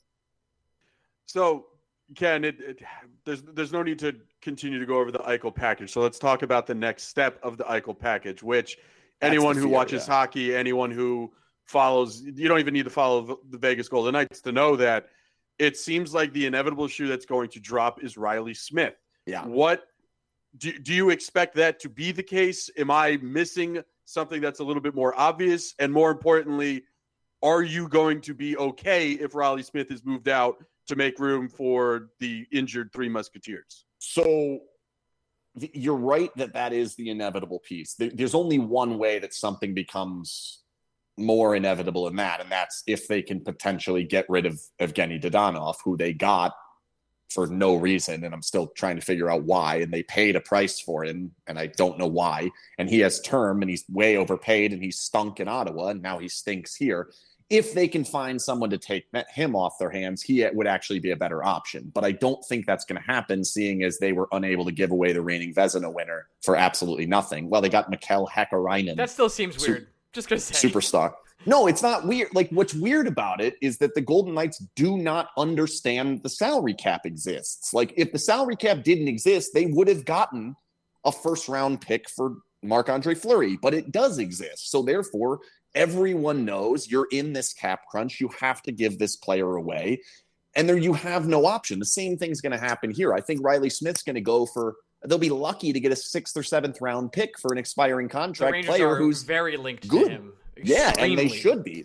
So, Ken, there's no need to continue to go over the Eichel package. So let's talk about the next step of the Eichel package, which anyone who watches hockey, anyone who follows, you don't even need to follow the Vegas Golden Knights to know that it seems like the inevitable shoe that's going to drop is Riley Smith. Yeah. What do you expect that to be the case? Am I missing something that's a little bit more obvious? And more importantly, are you going to be okay if Riley Smith is moved out to make room for the injured Three Musketeers? So you're right that is the inevitable piece. There's only one way that something becomes more inevitable than that, and that's if they can potentially get rid of Evgeny Dadonov, who they got for no reason, and I'm still trying to figure out why, and they paid a price for him, and I don't know why, and he has term, and he's way overpaid, and he stunk in Ottawa, and now he stinks here. If they can find someone to take him off their hands, he would actually be a better option. But I don't think that's going to happen, seeing as they were unable to give away the reigning Vezina winner for absolutely nothing. Well, they got Mikkel Häkkinen. That still seems weird. Just going to say. Superstar. No, it's not weird. Like, what's weird about it is that the Golden Knights do not understand the salary cap exists. Like, if the salary cap didn't exist, they would have gotten a first-round pick for Marc-Andre Fleury. But it does exist. So, therefore, everyone knows you're in this cap crunch. You have to give this player away. And there you have no option. The same thing's going to happen here. I think Riley Smith's going to go for – they'll be lucky to get a 6th or 7th round pick for an expiring contract the Rangers player are who's very linked good. To him. Yeah, Extremely. and they should be.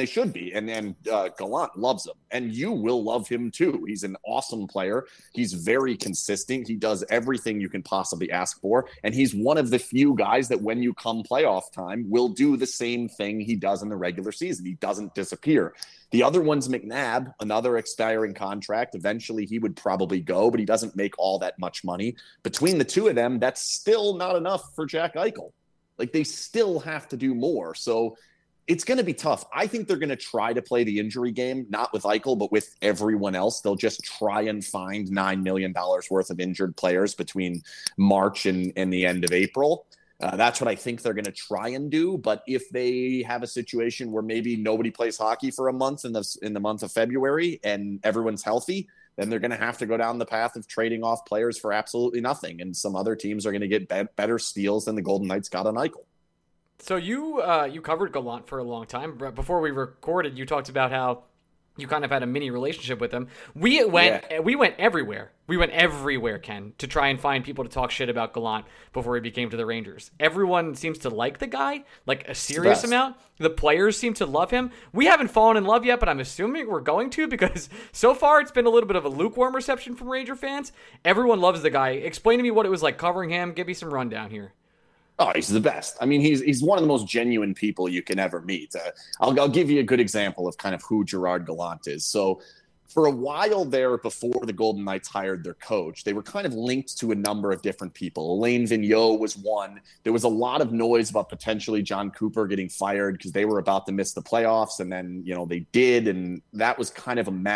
And Gallant loves him. And you will love him too. He's an awesome player. He's very consistent. He does everything you can possibly ask for. And he's one of the few guys that when you come playoff time will do the same thing he does in the regular season. He doesn't disappear. The other one's McNabb, another expiring contract. Eventually he would probably go, but he doesn't make all that much money. Between the two of them, that's still not enough for Jack Eichel. Like, they still have to do more. So it's going to be tough. I think they're going to try to play the injury game, not with Eichel, but with everyone else. They'll just try and find $9 million worth of injured players between March and the end of April. That's what I think they're going to try and do. But if they have a situation where maybe nobody plays hockey for a month in the month of February and everyone's healthy, then they're going to have to go down the path of trading off players for absolutely nothing. And some other teams are going to get better steals than the Golden Knights got on Eichel. So you covered Gallant for a long time. Before we recorded, you talked about how you kind of had a mini relationship with him. We went everywhere. We went everywhere, Ken, to try and find people to talk shit about Gallant before he became to the Rangers. Everyone seems to like the guy, like a serious amount. The players seem to love him. We haven't fallen in love yet, but I'm assuming we're going to, because so far it's been a little bit of a lukewarm reception from Ranger fans. Everyone loves the guy. Explain to me what it was like covering him. Give me some rundown here. Oh, he's the best. I mean, he's one of the most genuine people you can ever meet. I'll give you a good example of kind of who Gerard Gallant is. So for a while there, before the Golden Knights hired their coach, they were kind of linked to a number of different people. Alain Vigneault was one. There was a lot of noise about potentially John Cooper getting fired because they were about to miss the playoffs, and then, they did, and that was kind of a mess.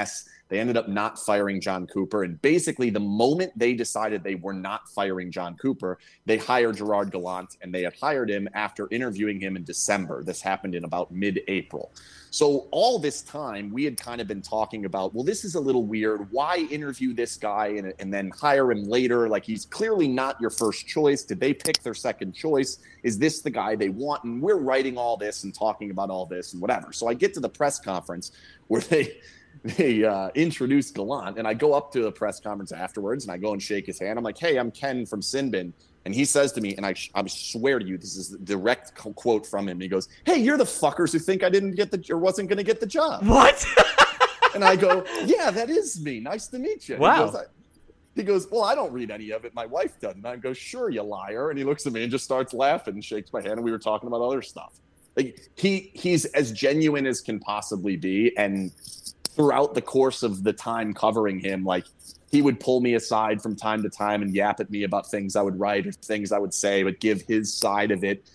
They ended up not firing John Cooper. And basically, the moment they decided they were not firing John Cooper, they hired Gerard Gallant, and they had hired him after interviewing him in December. This happened in about mid-April. So all this time, we had kind of been talking about, well, this is a little weird. Why interview this guy and then hire him later? Like, he's clearly not your first choice. Did they pick their second choice? Is this the guy they want? And we're writing all this and talking about all this and whatever. So I get to the press conference where they introduce Gallant, and I go up to the press conference afterwards, and I go and shake his hand. I'm like, hey, I'm Ken from Sinbin. And he says to me, and I swear to you, this is a direct quote from him. He goes, hey, you're the fuckers who think I wasn't going to get the job. What? And I go, yeah, that is me. Nice to meet you. Wow. He goes, well, I don't read any of it. My wife doesn't. I go, sure, you liar. And he looks at me and just starts laughing and shakes my hand. And we were talking about other stuff. Like, he's as genuine as can possibly be. And throughout the course of the time covering him, like, he would pull me aside from time to time and yap at me about things I would write or things I would say, but give his side of it.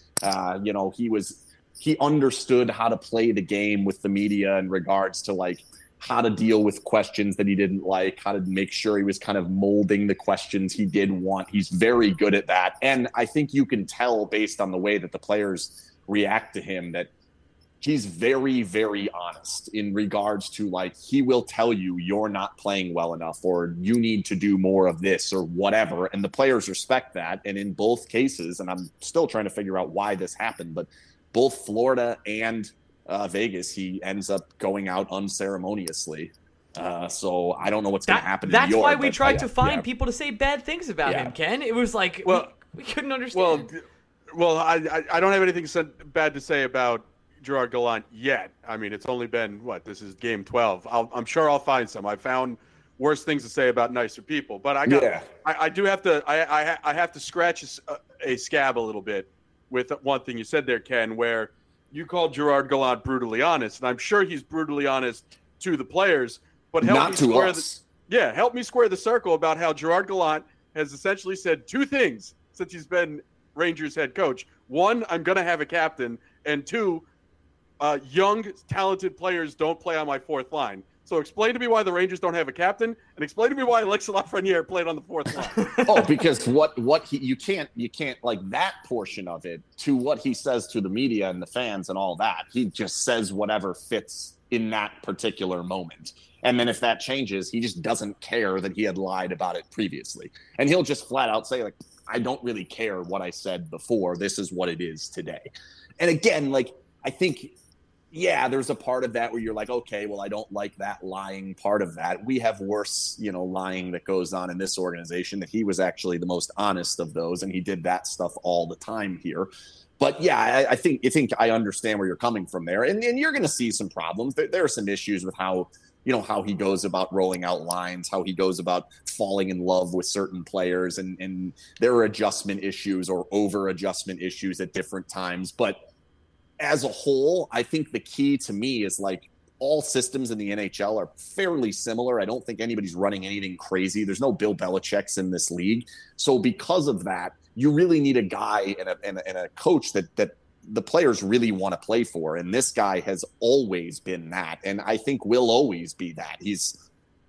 He understood how to play the game with the media in regards to, like, how to deal with questions that he didn't like, how to make sure he was kind of molding the questions he did want. He's very good at that. And I think you can tell based on the way that the players react to him that he's very, very honest in regards to, like, he will tell you you're not playing well enough or you need to do more of this or whatever. And the players respect that. And in both cases, and I'm still trying to figure out why this happened, but both Florida and Vegas, he ends up going out unceremoniously. So I don't know what's going to happen in New York. That's why we tried to find people to say bad things about him, Ken. It was like, we couldn't understand. Well, I don't have anything bad to say about Gerard Gallant yet. I mean, it's only been this is game 12. I'm sure I'll find some. I found worse things to say about nicer people, but I do have to I have to scratch a scab a little bit with one thing you said there, Ken, where you called Gerard Gallant brutally honest, and I'm sure he's brutally honest to the players, but help me square the circle about how Gerard Gallant has essentially said two things since he's been Rangers head coach. One, I'm going to have a captain, and two, young, talented players don't play on my fourth line. So explain to me why the Rangers don't have a captain, and explain to me why Alex Lafreniere played on the fourth line. Because you can't like that portion of it to what he says to the media and the fans and all that. He just says whatever fits in that particular moment. And then if that changes, he just doesn't care that he had lied about it previously. And he'll just flat out say, like, I don't really care what I said before. This is what it is today. And again, like, I think, there's a part of that where you're like, okay, well, I don't like that lying part of that. We have worse, lying that goes on in this organization. That he was actually the most honest of those, and he did that stuff all the time here. But I think I understand where you're coming from there, and you're going to see some problems. There are some issues with how he goes about rolling out lines, how he goes about falling in love with certain players, and there are adjustment issues or over adjustment issues at different times. But as a whole, I think the key to me is, like, all systems in the NHL are fairly similar. I don't think anybody's running anything crazy. There's no Bill Belichick's in this league. So because of that, you really need a guy and a coach that the players really want to play for. And this guy has always been that. And I think will always be that. He's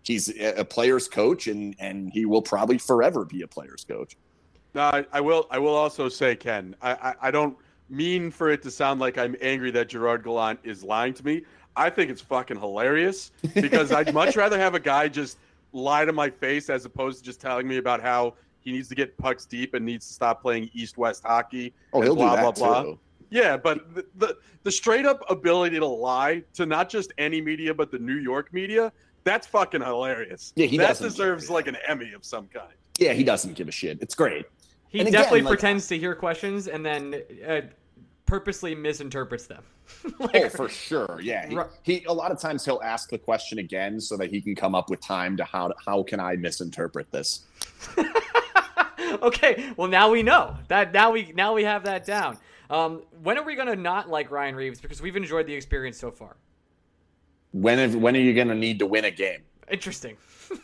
a player's coach, and he will probably forever be a player's coach. No, I will also say, Ken, I don't mean for it to sound like I'm angry that Gerard Gallant is lying to me. I think it's fucking hilarious because I'd much rather have a guy just lie to my face as opposed to just telling me about how he needs to get pucks deep and needs to stop playing East-West hockey. Oh, he'll blah, do that blah, blah. too. Yeah, but the straight up ability to lie to not just any media but the New York media, that's fucking hilarious. Yeah, that deserves like an Emmy of some kind. Yeah, he doesn't give a shit. It's great. He definitely pretends to hear questions and then purposely misinterprets them. For sure. Yeah. He a lot of times he'll ask the question again so that he can come up with time to how can I misinterpret this? Okay, well, now we know that. Now we have that down. When are we going to not like Ryan Reaves? Because we've enjoyed the experience so far. When are you going to need to win a game? Interesting.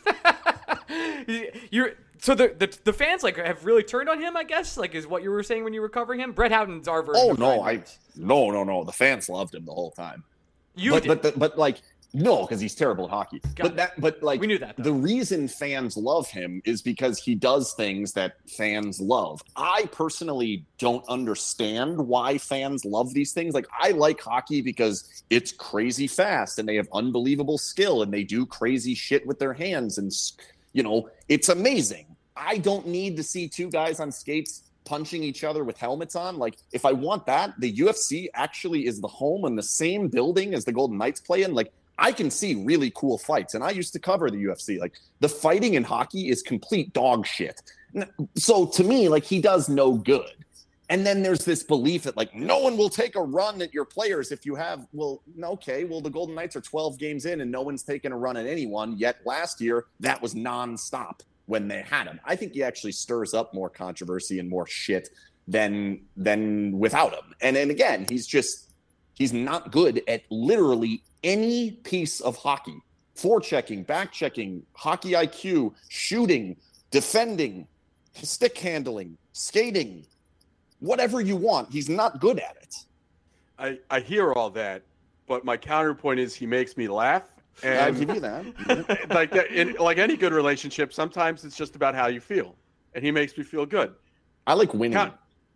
So the fans have really turned on him, I guess, is what you were saying when you were covering him. Brett Houghton's our version. Oh no, no. The fans loved him the whole time. But No, because he's terrible at hockey. But we knew that, though. The reason fans love him is because he does things that fans love. I personally don't understand why fans love these things. Like, I like hockey because it's crazy fast and they have unbelievable skill and they do crazy shit with their hands, and it's amazing. I don't need to see two guys on skates punching each other with helmets on. Like, if I want that, the UFC actually is the home in the same building as the Golden Knights play in. Like, I can see really cool fights, and I used to cover the UFC. Like, the fighting in hockey is complete dog shit. So to me, like, he does no good. And then there's this belief that, like, no one will take a run at your players if you have, the Golden Knights are 12 games in and no one's taken a run at anyone, yet last year that was nonstop when they had him. I think he actually stirs up more controversy and more shit than without him. And then again, he's not good at literally any piece of hockey. Forechecking, backchecking, hockey IQ, shooting, defending, stick handling, skating, whatever you want. He's not good at it. I hear all that, but my counterpoint is he makes me laugh. And I'll give you that. like that, like any good relationship, sometimes it's just about how you feel, and he makes me feel good. I like winning.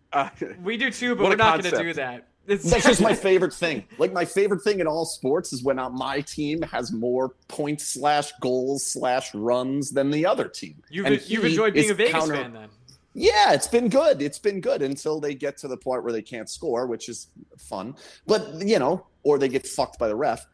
We do too, but What we're a not going to concept. do that. That's just my favorite thing. Like, my favorite thing in all sports is when my team has more points / goals / runs than the other team. You've And he enjoyed being is a Vegas fan then. Yeah, it's been good. It's been good until they get to the point where they can't score, which is fun. But, or they get fucked by the ref.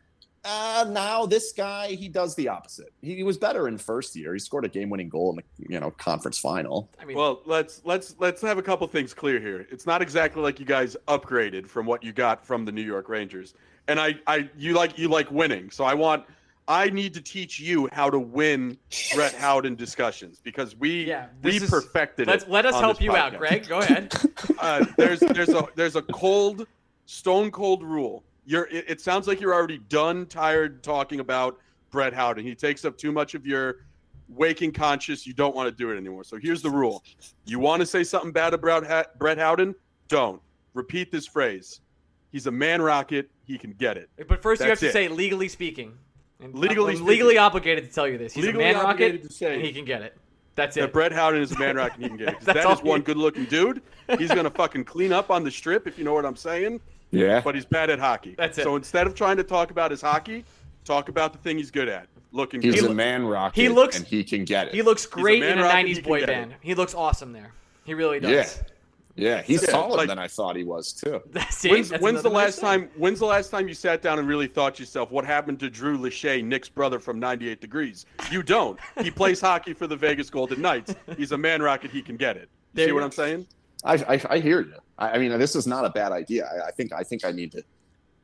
Now this guy, he does the opposite. He was better in first year. He scored a game-winning goal in the conference final. I mean, Well, let's have a couple things clear here. It's not exactly like you guys upgraded from what you got from the New York Rangers. And you like winning. So I need to teach you how to win Brett Howden discussions, because we perfected it. Let us on help this you out, podcast. Greg. Go ahead. There's a stone cold rule. It sounds like you're already tired talking about Brett Howden. He takes up too much of your waking conscious. You don't want to do it anymore. So here's the rule. You want to say something bad about Brett Howden? Don't. Repeat this phrase. He's a man rocket. He can get it. But first, you have That's to it. say legally speaking. And Legally I'm legally speaking. obligated to tell you this. He's Legally a man rocket, obligated to say and he can get it. That's That it. Brett Howden is a man rocket. He can get it. 'Cause That's that all is one he- good-looking dude. He's going to fucking clean up on the strip, if you know what I'm saying. Yeah. But he's bad at hockey. That's it. So instead of trying to talk about his hockey, talk about the thing he's good at. Looking He's good. a man rocket, he looks- and he can get it. He looks great man in a rocket, 90s he can boy get it. band. He looks awesome there. He really does. Yeah, he's Yeah, taller like- than I thought he was, too. See, When's that's the another way to last say it. time? When's the last time you sat down and really thought to yourself, what happened to Drew Lachey, Nick's brother from 98 Degrees? You don't. He plays hockey for the Vegas Golden Knights. He's a man rocket. He can get it. There See you what go. I'm saying? I hear you. I mean, this is not a bad idea. I think I need to.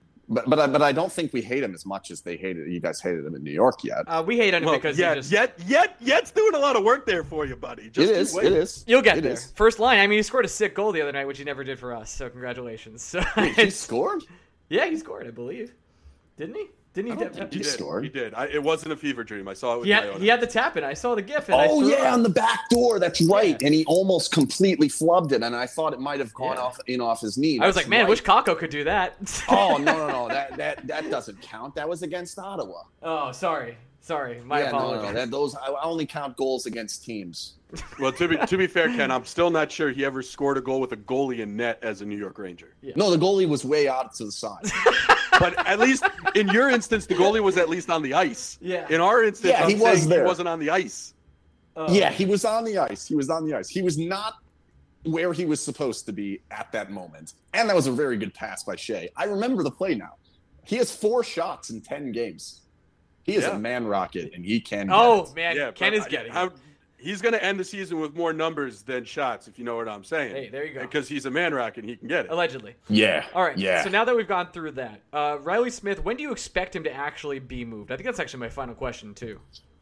But I don't think we hate him as much as you guys hated him in New York yet. We hate him Well, because yeah, he just... Yet's doing a lot of work there for you, buddy. Just It keep is. waiting. It is. You'll get It there. is. First line. I mean, he scored a sick goal the other night, which he never did for us. So congratulations. So He scored? yeah, he scored, I believe. Didn't he? Didn't he? I don't think He He did. scored. He did. It wasn't a fever dream. I saw it with my own He had the tap in. I saw the gif. And I Oh threw it yeah, up. on the back door. That's right. Yeah. And he almost completely flubbed it, and I thought it might have gone Yeah. off his knee. I was That's like, man, right. wish Kakko could do that. Oh no. That doesn't count. That was against Ottawa. Oh, sorry. My apologies. I only count goals against teams. Well, to be fair, Ken, I'm still not sure he ever scored a goal with a goalie in net as a New York Ranger. No, the goalie was way out to the side. But at least in your instance, the goalie was at least on the ice. Yeah. In our instance, Yeah, I'm he was saying there. he wasn't on the ice. Yeah, he was on the ice. He was not where he was supposed to be at that moment. And that was a very good pass by Shea. I remember the play now. He has 4 shots in 10 games. He is Yeah. a man rocket, and he can. Oh, get it. man. Yeah, Ken but is getting it. he's going to end the season with more numbers than shots, if you know what I'm saying. Hey, there you go. Because he's a man rocket, he can get it. Allegedly. Yeah. All right. Yeah. So now that we've gone through that, Riley Smith, when do you expect him to actually be moved? I think that's actually my final question, too.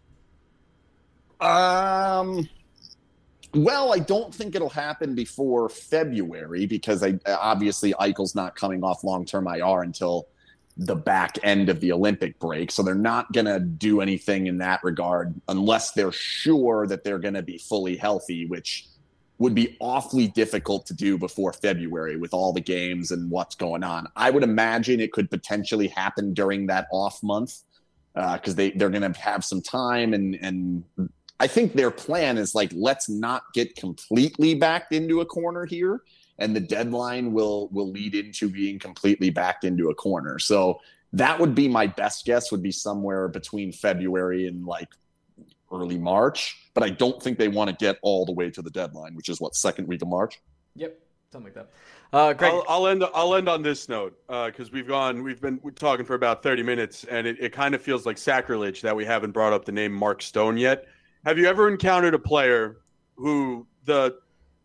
Well, I don't think it'll happen before February because obviously Eichel's not coming off long-term IR until the back end of the Olympic break. So they're not going to do anything in that regard unless they're sure that they're going to be fully healthy, which would be awfully difficult to do before February with all the games and what's going on. I would imagine it could potentially happen during that off month because they're going to have some time. And I think their plan is like, let's not get completely backed into a corner here. And the deadline will lead into being completely backed into a corner. So that would be my best guess, would be somewhere between February and like early March. But I don't think they want to get all the way to the deadline, which is second week of March. Yep, something like that. Greg, I'll end on this note because we've been talking for about 30 minutes, and it kind of feels like sacrilege that we haven't brought up the name Mark Stone yet. Have you ever encountered a player who the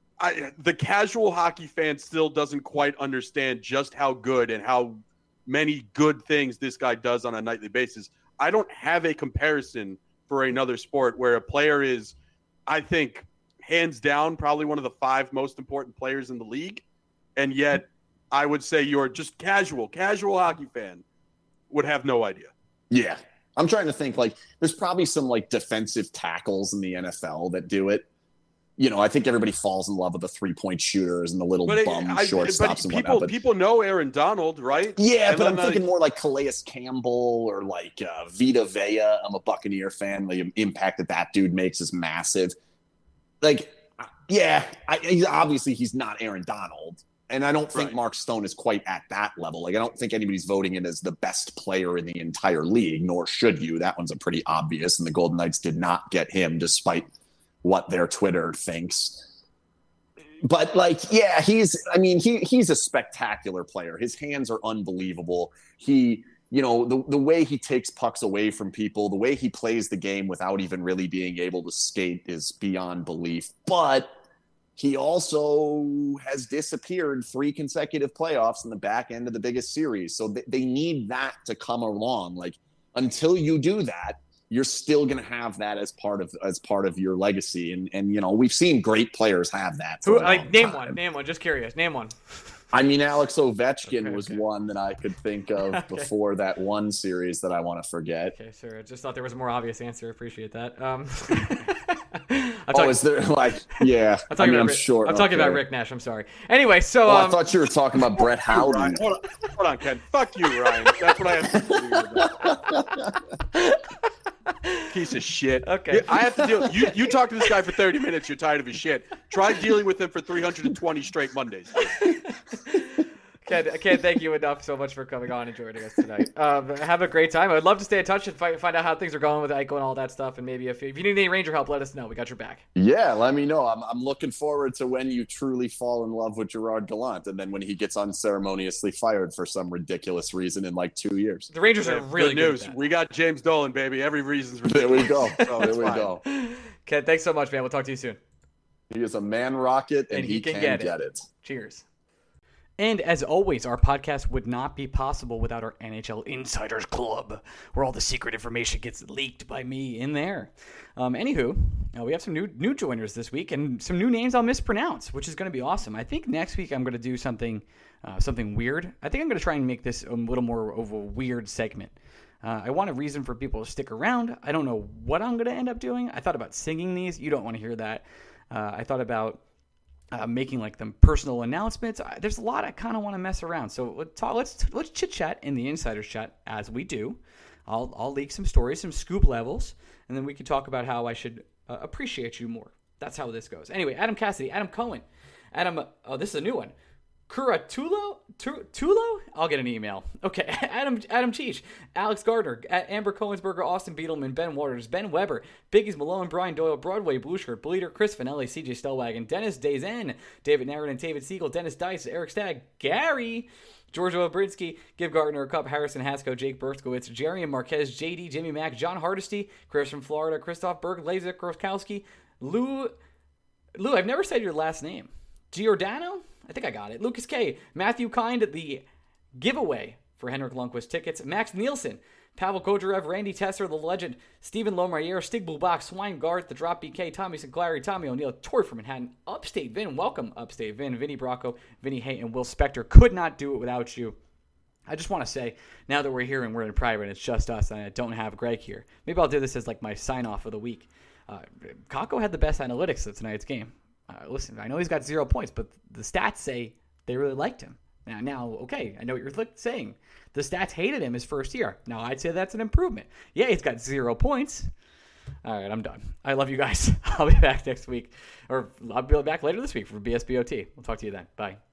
casual hockey fan still doesn't quite understand just how good and how many good things this guy does on a nightly basis? I don't have a comparison for another sport where a player is, I think, hands down, probably one of the 5 most important players in the league. And yet I would say you're just casual hockey fan would have no idea. Yeah. I'm trying to think, like, there's probably some like defensive tackles in the NFL that do it. You know, I think everybody falls in love with the 3-point shooters and the little shortstops and whatnot. People know Aaron Donald, right? Yeah, but I'm thinking more like Calais Campbell or like Vita Vea. I'm a Buccaneer fan. The impact that dude makes is massive. Like, yeah, obviously he's not Aaron Donald. And I don't think Mark Stone is quite at that level. Like, I don't think anybody's voting it as the best player in the entire league, nor should you. That one's a pretty obvious. And the Golden Knights did not get him despite what their Twitter thinks. But like, yeah, he's a spectacular player. His hands are unbelievable. He, you know, the way he takes pucks away from people, the way he plays the game without even really being able to skate is beyond belief. But he also has disappeared 3 consecutive playoffs in the back end of the biggest series. So they need that to come along. Like, until you do that, you're still going to have that as part of your legacy. And you know, we've seen great players have that. Name one. Just curious. Name one. I mean, Alex Ovechkin was one that I could think of before that one series that I want to forget. Okay, sure. I just thought there was a more obvious answer. Appreciate that. Is there like, yeah? I'm sure. I'm talking about Rick Nash. I'm sorry. Anyway, so I thought you were talking about Brett Howden. Hold on, Ken. Fuck you, Ryan. That's what I have to do. Piece of shit. Okay. I have to deal. You talk to this guy for 30 minutes. You're tired of his shit. Try dealing with him for 320 straight Mondays. Ken, thank you enough so much for coming on and joining us tonight. Have a great time. I would love to stay in touch and find out how things are going with Eichel and all that stuff. And maybe if you need any Ranger help, let us know. We got your back. Yeah, let me know. I'm looking forward to when you truly fall in love with Gerard Gallant, and then when he gets unceremoniously fired for some ridiculous reason in like 2 years. The Rangers are really good news. We got James Dolan, baby. Every reason's There ridiculous. we go. There we go. Ken, thanks so much, man. We'll talk to you soon. He is a man rocket, and he can get it. Cheers. And as always, our podcast would not be possible without our NHL Insiders Club, where all the secret information gets leaked by me in there. Anywho, we have some new joiners this week and some new names I'll mispronounce, which is going to be awesome. I think next week I'm going to do something weird. I think I'm going to try and make this a little more of a weird segment. I want a reason for people to stick around. I don't know what I'm going to end up doing. I thought about singing these. You don't want to hear that. I thought about making like them personal announcements. There's a lot I kind of want to mess around. So let's chit chat in the Insiders chat as we do. I'll leak some stories, some scoop levels, and then we can talk about how I should appreciate you more. That's how this goes. Anyway, Adam Cassidy, Adam Cohen, this is a new one. Kuratulo? I'll get an email. Okay, Adam Cheech, Alex Gardner, Amber Cohensberger, Austin Beetleman, Ben Waters, Ben Weber, Biggies Malone, Brian Doyle, Broadway, Blue Shirt, Bleeder, Chris Finelli, CJ Stellwagen, Dennis Dazen, David Narron, David Siegel, Dennis Dice, Eric Stagg, Gary, Georgia Obrinsky, Give Gardner a Cup, Harrison Haskell, Jake Berskowitz, Jerry and Marquez, JD, Jimmy Mack, John Hardesty, Chris from Florida, Christoph Berg, Lazik Groskowski, Lou, I've never said your last name. Giordano? I think I got it. Lucas K. Matthew Kind, the giveaway for Henrik Lundqvist tickets. Max Nielsen. Pavel Kodarev, Randy Tesser, the legend. Stephen Lomarier, Stig Blubach, Swine Garth, the Drop BK, Tommy Sinclair, Tommy O'Neill, Tori from Manhattan, Upstate Vin. Welcome, Upstate Vin. Vinny Bracco, Vinny Hay, and Will Spector. Could not do it without you. I just want to say, now that we're here and we're in private and it's just us and I don't have Greg here, maybe I'll do this as like my sign-off of the week. Kakko had the best analytics of tonight's game. Listen, I know he's got 0 points, but the stats say they really liked him. Now, okay, I know what you're saying. The stats hated him his first year. Now, I'd say that's an improvement. Yeah, he's got 0 points. All right, I'm done. I love you guys. I'll be back next week. Or I'll be back later this week for BSBOT. We'll talk to you then. Bye.